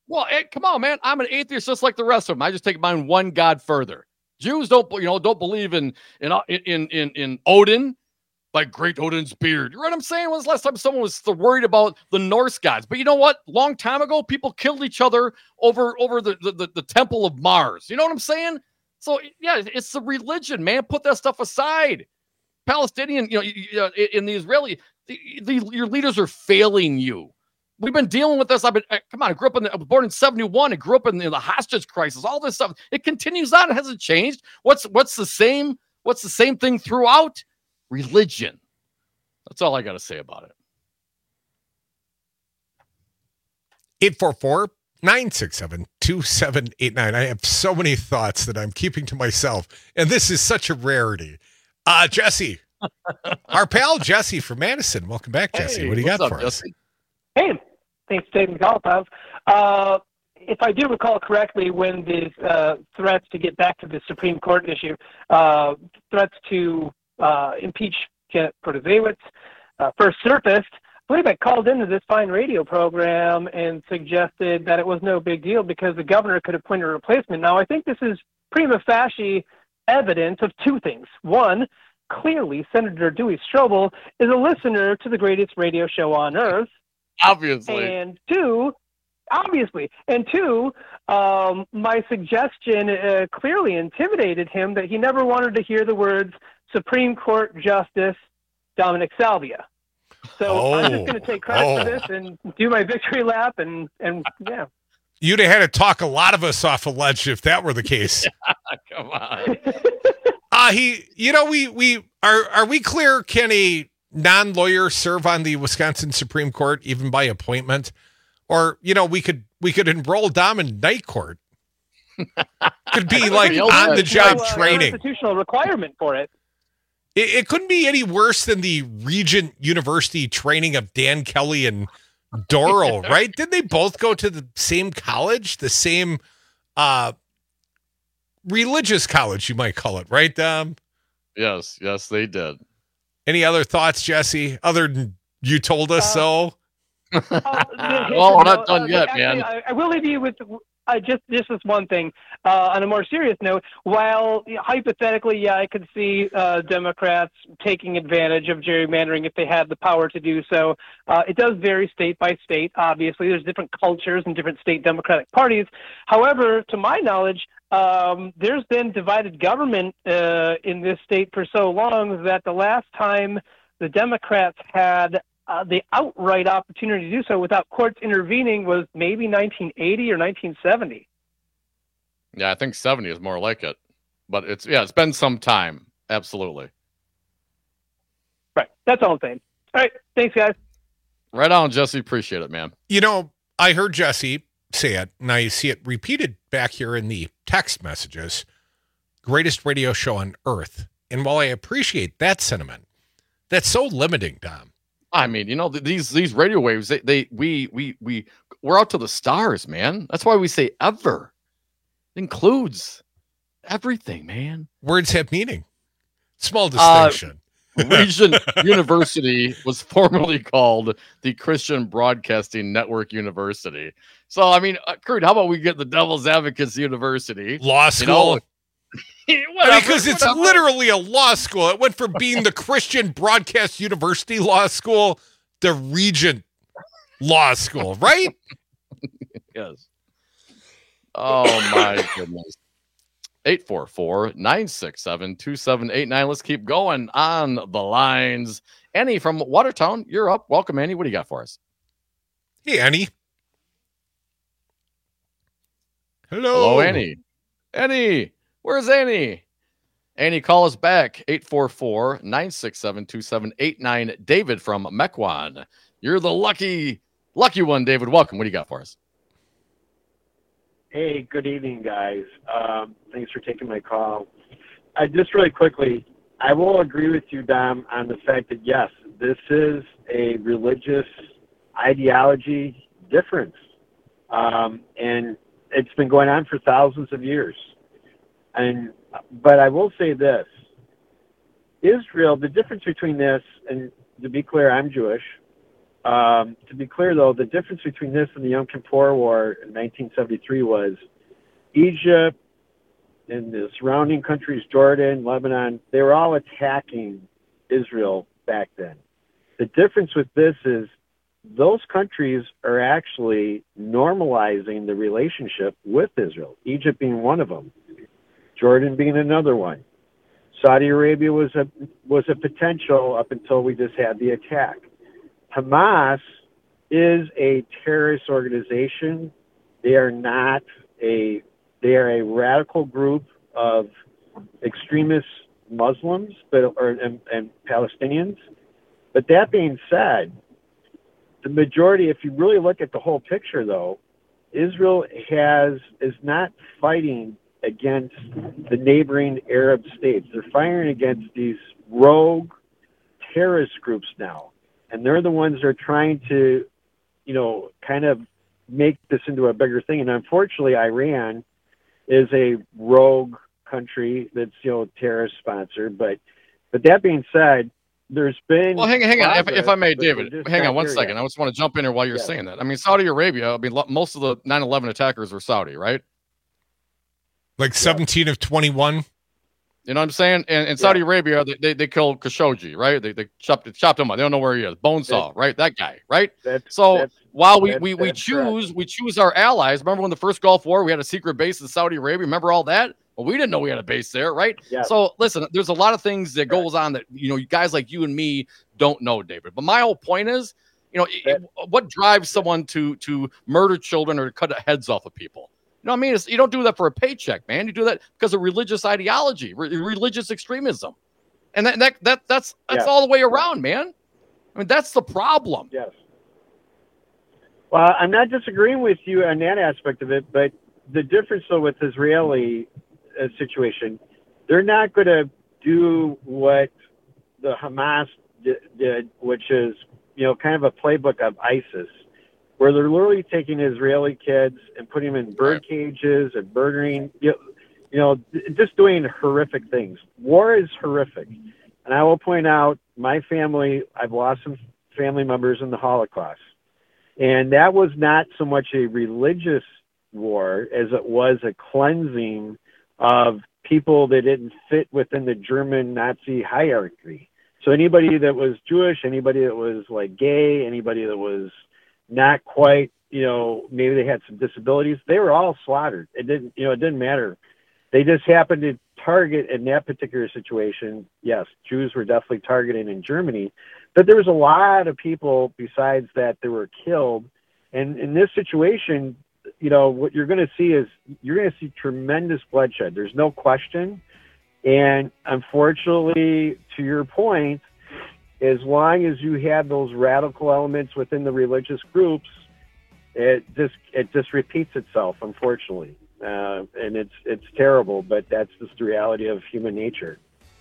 Well, hey, come on, man. I'm an atheist just like the rest of them. I just take mine one God further. Jews don't, you know, don't believe in in in in, in Odin, like great Odin's beard. You know what I'm saying? When's the last time someone was worried about the Norse gods? But you know what? Long time ago, people killed each other over over the the, the, the temple of Mars. You know what I'm saying? So yeah, it's the religion, man. Put that stuff aside. Palestinian, you know, you, you, in the Israeli, the, the, your leaders are failing you. We've been dealing with this. I've been, come on, I grew up in, the, I was born in seventy-one. I grew up in, in the hostage crisis, all this stuff. It continues on. It hasn't changed. What's, what's the same? What's the same thing throughout? Religion. That's all I got to say about it. eight four four, nine six seven, two seven eight nine. I have so many thoughts that I'm keeping to myself, and this is such a rarity. Uh, Jesse, our pal Jesse from Madison. Welcome back, Jesse. Hey, what do you got up, for Jesse? us? Hey, thanks for taking the call, Pav. Uh, if I do recall correctly, when the uh, threats to get back to the Supreme Court issue, uh, threats to uh, impeach Janet Protasiewicz uh, first surfaced, I believe I called into this fine radio program and suggested that it was no big deal because the governor could appoint a replacement. Now, I think this is prima facie evidence of two things. One, clearly Senator Dewey Strobel is a listener to the greatest radio show on earth. Obviously. And two, obviously. And two, um, my suggestion uh, clearly intimidated him that he never wanted to hear the words Supreme Court Justice Dominic Salvia. So oh, I'm just going to take credit oh. for this and do my victory lap and, and yeah. You'd have had to talk a lot of us off a ledge if that were the case. Come on. uh, he, you know, we, we are, are we clear? Can a non-lawyer serve on the Wisconsin Supreme Court, even by appointment? Or, you know, we could, we could enroll Dom in night court. Could be like on the job no, uh, training. Constitutional requirement for it. it. It couldn't be any worse than the Regent University training of Dan Kelly and Doral, right? Didn't they both go to the same college, the same uh, religious college, you might call it, right, Dom? Yes, yes, they did. Any other thoughts, Jesse, other than you told us uh, so? Uh, well, we're not done uh, yet, actually, man. I, I will leave you with uh, just just this one thing. Uh, on a more serious note, while you know, hypothetically, yeah, I could see uh, Democrats taking advantage of gerrymandering if they had the power to do so. Uh, it does vary state by state. Obviously, there's different cultures and different state Democratic parties. However, to my knowledge, um, there's been divided government uh, in this state for so long that the last time the Democrats had Uh, the outright opportunity to do so without courts intervening was maybe nineteen eighty or nineteen seventy. Yeah, I think seventy is more like it. But it's, yeah, it's been some time. Absolutely. Right. That's all I'm saying. All right. Thanks, guys. Right on, Jesse. Appreciate it, man. You know, I heard Jesse say it, and I see it repeated back here in the text messages. Greatest radio show on earth. And while I appreciate that sentiment, that's so limiting, Dom. I mean, you know, these these radio waves, they, they we we we we're out to the stars, man. That's why we say ever. It includes everything, man. Words have meaning. Small distinction. Uh, Regent University was formerly called the Christian Broadcasting Network University. So, I mean, uh, Kurt, how about we get the Devil's Advocates University? Law school. You know? Whatever, because it's whatever. literally a law school. It went from being the Christian Broadcast University Law School to Regent Law School, right? Yes. Oh, my goodness. eight four four, nine six seven, two seven eight nine. Let's keep going on the lines. Annie from Watertown, you're up. Welcome, Annie. What do you got for us? Hey, Annie. Hello. Hello, Annie. Annie. Where's Annie? Annie, call us back. eight four four, nine six seven, two seven eight nine. David from Mequon. You're the lucky, lucky one, David. Welcome. What do you got for us? Hey, good evening, guys. Um, thanks for taking my call. I, just really quickly, I will agree with you, Dom, on the fact that, yes, this is a religious ideology difference. Um, and it's been going on for thousands of years. And, but I will say this, Israel, the difference between this, and to be clear, I'm Jewish, Um, to be clear, though, the difference between this and the Yom Kippur War in nineteen seventy-three was Egypt and the surrounding countries, Jordan, Lebanon, they were all attacking Israel back then. The difference with this is those countries are actually normalizing the relationship with Israel, Egypt being one of them, Jordan being another one. Saudi Arabia was a was a potential up until we just had the attack. Hamas is a terrorist organization. They are not a they are a radical group of extremist Muslims, but or and, and Palestinians. But that being said, the majority, if you really look at the whole picture, though, Israel has is not fighting against the neighboring Arab states. They're firing against these rogue terrorist groups now. And they're the ones that are trying to, you know, kind of make this into a bigger thing. And unfortunately, Iran is a rogue country that's, you know, terrorist sponsored. But but that being said, there's been well, hang on, hang on. If, if I may, progress, but David, we're just hang not on one there second. yet. I just want to jump in here while you're Yeah. saying that. I mean, Saudi Arabia. I mean, lo- most of the nine eleven attackers were Saudi, right? Like seventeen of twenty-one. You know what I'm saying? And in Saudi Arabia, they, they they killed Khashoggi, right? They they chopped chopped him up. They don't know where he is. Bonesaw, right? That guy, right? That's, so that's, while we that's, we, we that's choose we choose our allies. Remember when the first Gulf War, we had a secret base in Saudi Arabia. Remember all that? Well, we didn't know we had a base there, right? Yeah. So listen, there's a lot of things that goes on that you know guys like you and me don't know, David. But my whole point is, you know, it, what drives someone to to murder children or to cut heads off of people? You know what I mean? It's, you don't do that for a paycheck, man. You do that because of religious ideology, re- religious extremism. And that, that, that that's that's Yeah. all the way around, man. I mean, that's the problem. Yes. Well, I'm not disagreeing with you on that aspect of it, but the difference, though, with Israeli uh, situation, they're not going to do what the Hamas di- did, which is, you know, kind of a playbook of ISIS, where they're literally taking Israeli kids and putting them in bird cages and murdering, you know, you know, just doing horrific things. War is horrific. And I will point out, my family, I've lost some family members in the Holocaust. And that was not so much a religious war as it was a cleansing of people that didn't fit within the German Nazi hierarchy. So anybody that was Jewish, anybody that was like gay, anybody that was not quite, you know, maybe they had some disabilities, they were all slaughtered. It didn't, you know, it didn't matter. They just happened to target in that particular situation. Yes, Jews were definitely targeted in Germany, but there was a lot of people besides that that were killed. And in this situation, you know, what you're going to see is you're going to see tremendous bloodshed. There's no question. And unfortunately, to your point, as long as you have those radical elements within the religious groups, it just it just repeats itself, unfortunately, uh, and it's it's terrible. But that's just the reality of human nature.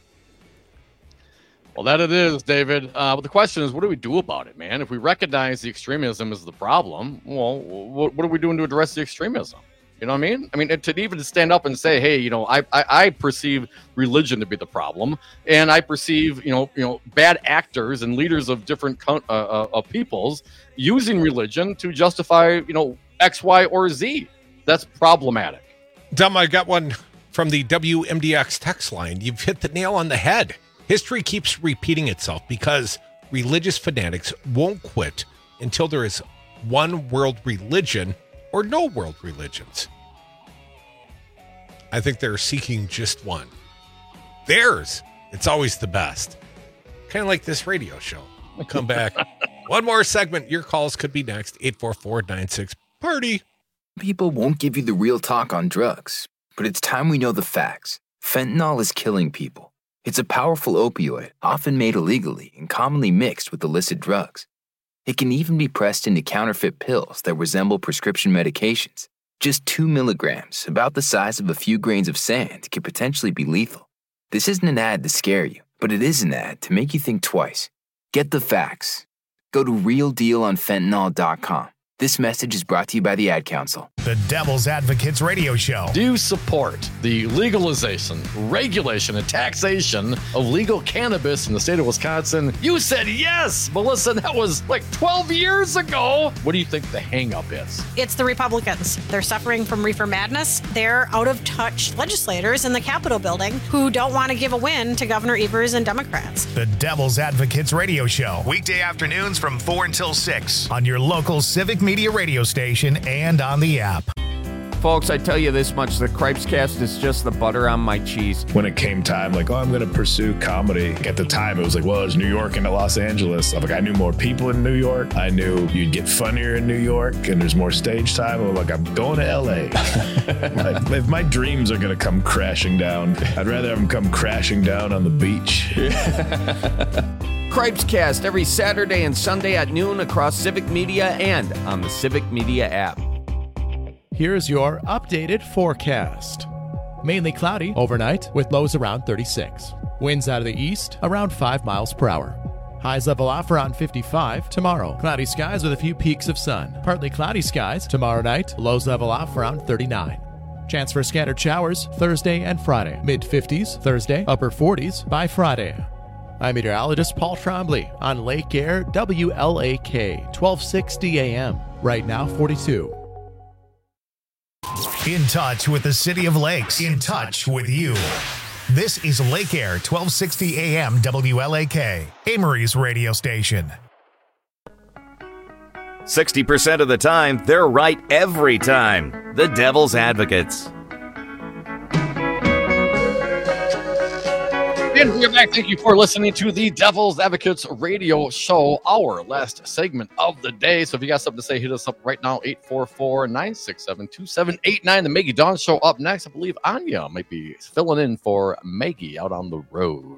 Well, that it is, David. Uh, but the question is, what do we do about it, man? If we recognize the extremism is the problem, well, what, what are we doing to address the extremism? You know what I mean? I mean, to even stand up and say, hey, you know, I, I, I perceive religion to be the problem, and I perceive, you know, you know, bad actors and leaders of different co- uh, uh, of peoples using religion to justify, you know, X, Y, or Z. That's problematic. Dom, I got one from the W M D X text line. You've hit the nail on the head. History keeps repeating itself because religious fanatics won't quit until there is one world religion or no world religions. I think they're seeking just one. Theirs. It's always the best. Kind of like this radio show. We'll come back. One more segment. Your calls could be next. eight four four nine six party. People won't give you the real talk on drugs, but it's time we know the facts. Fentanyl is killing people. It's a powerful opioid, often made illegally and commonly mixed with illicit drugs. It can even be pressed into counterfeit pills that resemble prescription medications. Just two milligrams, about the size of a few grains of sand, could potentially be lethal. This isn't an ad to scare you, but it is an ad to make you think twice. Get the facts. Go to real deal on fentanyl dot com. This message is brought to you by the Ad Council. The Devil's Advocates Radio Show. Do you support the legalization, regulation, and taxation of legal cannabis in the state of Wisconsin? You said yes, Melissa. That was like twelve years ago. What do you think the hang-up is? It's the Republicans. They're suffering from reefer madness. They're out-of-touch legislators in the Capitol building who don't want to give a win to Governor Evers and Democrats. The Devil's Advocates Radio Show. Weekday afternoons from four until six on your local Civic Media radio station and on the app. Folks, I tell you this much, the Cripescast is just the butter on my cheese. When it came time, like, oh, I'm going to pursue comedy. At the time, it was like, well, it's New York and Los Angeles. I'm like, I knew more people in New York. I knew you'd get funnier in New York and there's more stage time. I'm like, I'm going to L A. Like, if my dreams are going to come crashing down, I'd rather have them come crashing down on the beach. Cripescast every Saturday and Sunday at noon across Civic Media and on the Civic Media app. Here's your updated forecast. Mainly cloudy overnight with lows around thirty-six. Winds out of the east around five miles per hour. Highs level off around fifty-five tomorrow. Cloudy skies with a few peaks of sun. Partly cloudy skies tomorrow night. Lows level off around thirty-nine. Chance for scattered showers Thursday and Friday. Mid fifties Thursday, upper forties by Friday. I'm meteorologist Paul Trombley on Lake Air W L A K, twelve sixty A M. Right now, forty-two. In touch with the City of Lakes. In touch with you. This is Lake Air, twelve sixty A M W L A K, Amory's radio station. sixty percent of the time, they're right every time. The Devil's Advocates. And we are back. Thank you for listening to the Devil's Advocates radio show, our last segment of the day. So if you got something to say, hit us up right now, eight four four, nine six seven, two seven eight nine. The Maggie Dawn Show up next. I believe Anya might be filling in for Maggie out on the road.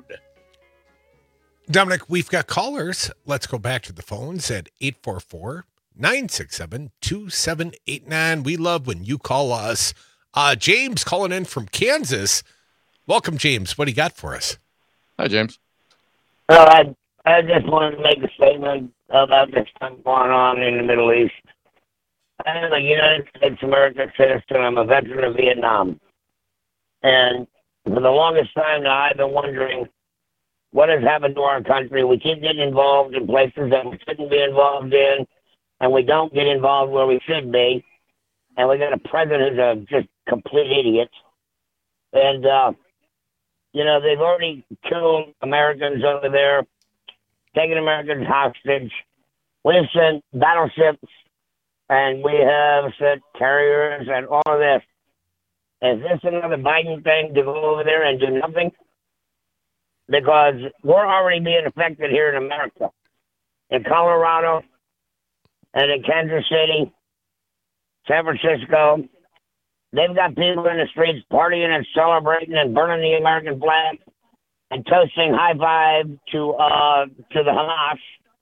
Dominic, we've got callers. Let's go back to the phones at eight four four, nine six seven, two seven eight nine. We love when you call us. Uh, James calling in from Kansas. Welcome, James. What do you got for us? Hi, James. Well, I, I just wanted to make a statement about this thing going on in the Middle East. I'm a United States American citizen. I'm a veteran of Vietnam. And for the longest time now, I've been wondering what has happened to our country. We keep getting involved in places that we shouldn't be involved in, and we don't get involved where we should be. And we got a president who's a just complete idiot. And, uh, you know, they've already killed Americans over there, taken Americans hostage. We've sent battleships, and we have sent carriers and all of this. Is this another Biden thing to go over there and do nothing? Because we're already being affected here in America, in Colorado, and in Kansas City, San Francisco. They've got people in the streets partying and celebrating and burning the American flag and toasting high five to uh to the Hamas.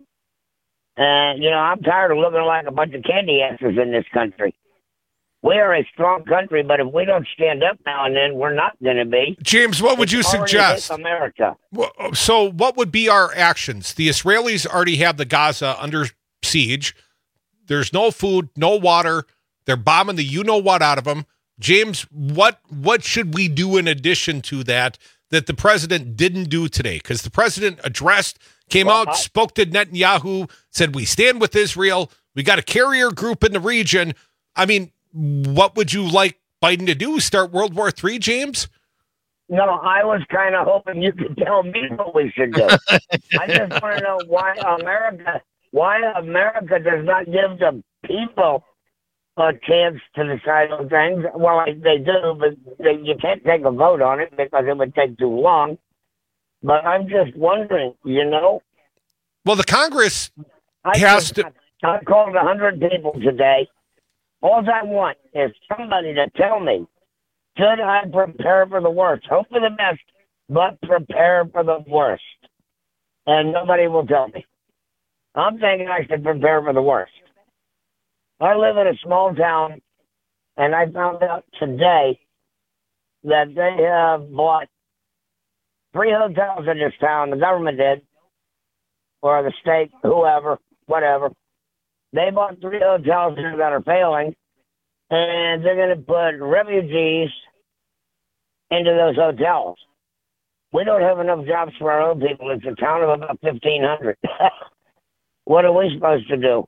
And, you know, I'm tired of looking like a bunch of candy asses in this country. We are a strong country, but if we don't stand up now and then, we're not going to be. James, what would you It's already suggest? hit America. Well, so what would be our actions? The Israelis already have the Gaza under siege. There's no food, no water. They're bombing the you-know-what out of them. James, what what should we do in addition to that that the president didn't do today? Because the president addressed, came Well, out, I- spoke to Netanyahu, said we stand with Israel. We got a carrier group in the region. I mean, what would you like Biden to do? Start World War Three, James? No, I was kind of hoping you could tell me what we should do. I just want to know why America, why America does not give the people a chance to decide on things. Well, I- they do, but they, you can't take a vote on it because it would take too long. But I'm just wondering, you know. Well, the Congress I has just, to. I called a hundred people today. All I want is somebody to tell me, should I prepare for the worst? Hope for the best, but prepare for the worst. And nobody will tell me. I'm thinking I should prepare for the worst. I live in a small town, and I found out today that they have bought three hotels in this town. The government did, or the state, whoever, whatever. They bought three hotels here that are failing, and they're going to put refugees into those hotels. We don't have enough jobs for our own people. It's a town of about fifteen hundred. What are we supposed to do?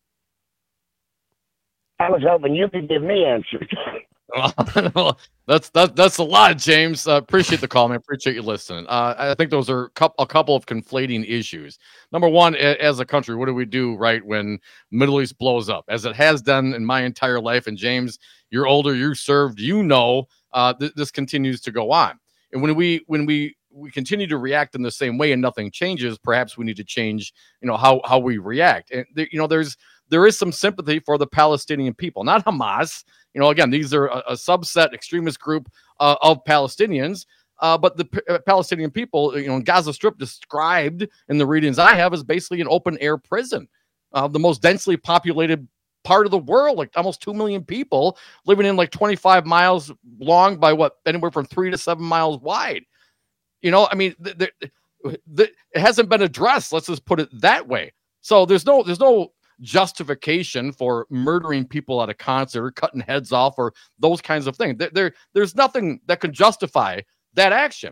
I was hoping you could give me answers. Well, that's that, that's a lot, James. Uh, appreciate the call, man. Appreciate you listening. Uh, I think those are a couple of conflating issues. Number one, as a country, what do we do right when Middle East blows up, as it has done in my entire life? And James, you're older, you served, you know, uh, th- this continues to go on. And when we when we we continue to react in the same way and nothing changes, perhaps we need to change, you know, how how we react. And th- you know, there's there is some sympathy for the Palestinian people, not Hamas. You know, again, these are a, a subset extremist group uh, of Palestinians, uh, but the P- Palestinian people, you know, in Gaza Strip described in the readings I have as basically an open air prison, uh, the most densely populated part of the world, like almost two million people living in like twenty-five miles long by what, anywhere from three to seven miles wide. You know, I mean, th- th- th- it hasn't been addressed. Let's just put it that way. So there's no, there's no justification for murdering people at a concert, cutting heads off, or those kinds of things. There, there there's nothing that can justify that action.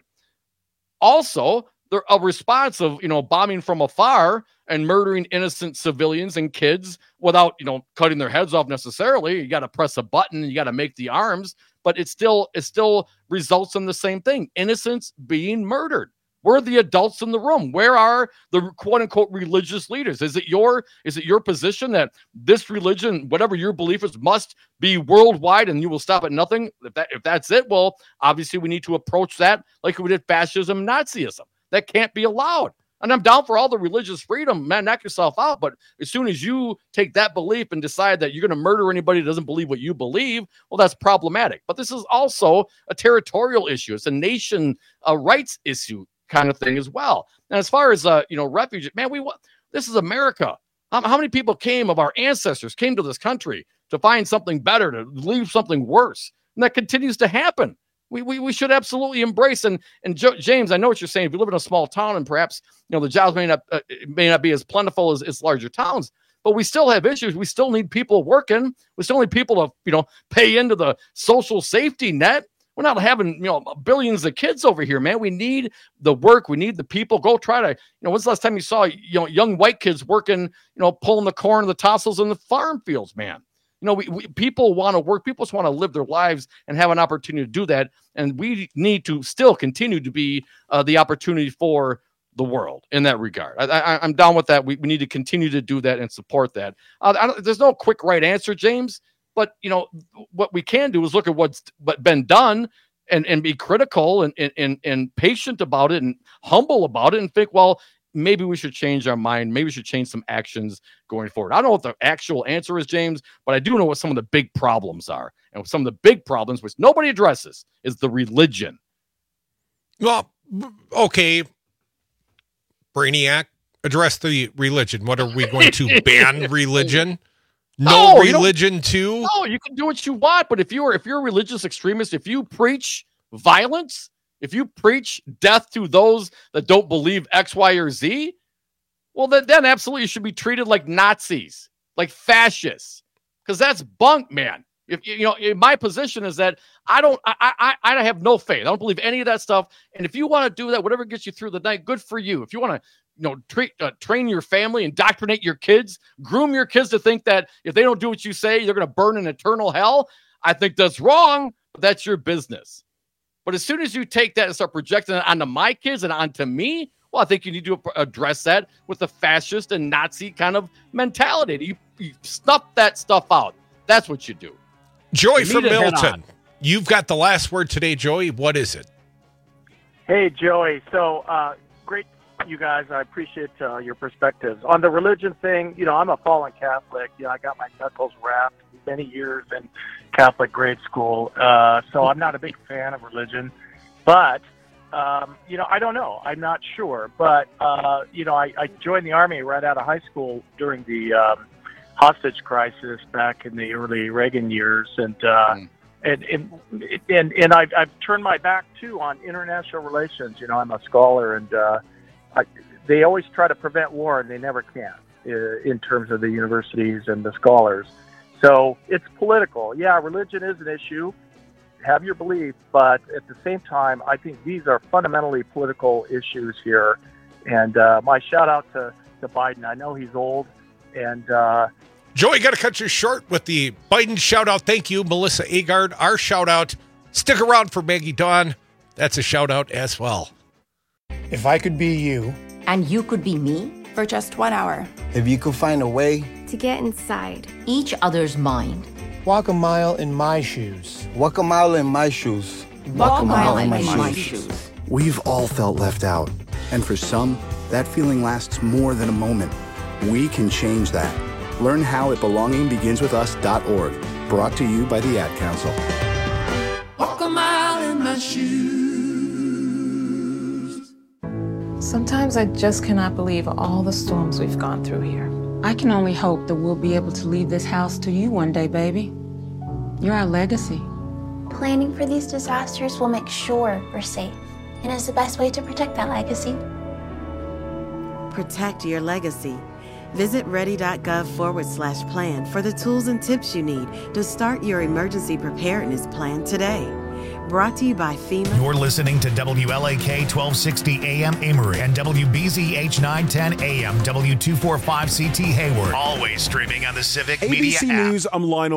Also, there a response of, you know, bombing from afar and murdering innocent civilians and kids without, you know, cutting their heads off necessarily. You got to press a button, you got to make the arms, but it still it still results in the same thing: innocents being murdered. We're the adults in the room. Where are the quote unquote religious leaders? Is it your is it your position that this religion, whatever your belief is, must be worldwide and you will stop at nothing? If that if that's it, well, obviously we need to approach that like we did fascism and Nazism. That can't be allowed. And I'm down for all the religious freedom, man, knock yourself out. But as soon as you take that belief and decide that you're going to murder anybody that doesn't believe what you believe, well, that's problematic. But this is also a territorial issue. It's a nation uh, rights issue kind of thing as well. And as far as, uh, you know, refugees, man, we want, this is America. Um, how many people came of our ancestors came to this country to find something better, to leave something worse? And that continues to happen. We, we, we should absolutely embrace. And, and Jo- James, I know what you're saying. If you live in a small town and perhaps, you know, the jobs may not, uh, may not be as plentiful as, as larger towns, but we still have issues. We still need people working. We still need people to, you know, pay into the social safety net. We're not having, you know, billions of kids over here, man. We need the work. We need the people. Go try to, you know, when's the last time you saw, you know, young white kids working, you know, pulling the corn and the tassels in the farm fields, man? You know, we, we people want to work. People just want to live their lives and have an opportunity to do that. And we need to still continue to be uh, the opportunity for the world in that regard. I, I, I'm down with that. We, we need to continue to do that and support that. Uh, I don't, there's no quick right answer, James. But, you know, what we can do is look at what's what been done and, and be critical and, and, and patient about it and humble about it and think, well, maybe we should change our mind. Maybe we should change some actions going forward. I don't know what the actual answer is, James, but I do know what some of the big problems are. And some of the big problems, which nobody addresses, is the religion. Well, okay, Brainiac, address the religion. What are we going to ban religion? No, no religion too? No, you can do what you want, but if you're if you're a religious extremist, if you preach violence, if you preach death to those that don't believe X, Y, or Z, well, then, then absolutely you should be treated like Nazis, like fascists, because that's bunk, man. If you know, my position is that I don't, I, I, I have no faith. I don't believe any of that stuff. And if you want to do that, whatever gets you through the night, good for you. If you want to, you know, treat, uh, train your family, indoctrinate your kids, groom your kids to think that if they don't do what you say, they're going to burn in eternal hell, I think that's wrong, but that's your business. But as soon as you take that and start projecting it onto my kids and onto me, well, I think you need to address that with the fascist and Nazi kind of mentality. You, you snuff that stuff out. That's what you do. Joey you from Milton, you've got the last word today, Joey. What is it? Hey, Joey. So, uh, great, you guys. I appreciate uh, your perspectives. On the religion thing, you know, I'm a fallen Catholic. You know, I got my knuckles wrapped many years in Catholic grade school. Uh, so I'm not a big fan of religion. But, um, you know, I don't know. I'm not sure. But, uh, you know, I, I joined the Army right out of high school during the um, hostage crisis back in the early Reagan years. And, uh, mm. and, and, and, and I've, I've turned my back, too, on international relations. You know, I'm a scholar, and uh, I, they always try to prevent war, and they never can. uh, in terms of the universities and the scholars. So it's political. Yeah, religion is an issue. Have your belief, but at the same time, I think these are fundamentally political issues here. And uh, my shout out to, to Biden. I know he's old, and uh, Joey, got to cut you short with the Biden shout out. Thank you, Melissa Agard. Our shout out. Stick around for Maggie Dawn. That's a shout out as well. If I could be you, and you could be me, for just one hour. If you could find a way to get inside each other's mind. Walk a mile in my shoes. Walk a mile in my shoes. Walk, Walk a mile, mile in, my, in my shoes. shoes. We've all felt left out. And for some, that feeling lasts more than a moment. We can change that. Learn how at belonging begins with us dot org. Brought to you by the Ad Council. Walk a mile in my shoes. Sometimes I just cannot believe all the storms we've gone through here. I can only hope that we'll be able to leave this house to you one day, baby. You're our legacy. Planning for these disasters will make sure we're safe, and is the best way to protect that legacy. Protect your legacy. Visit ready.gov forward slash plan for the tools and tips you need to start your emergency preparedness plan today. Brought to you by FEMA. You're listening to W L A K twelve sixty A M Amory and W B Z H nine ten A M W two forty-five C T Hayward. Always streaming on the Civic A B C Media app. News, I'm Lionel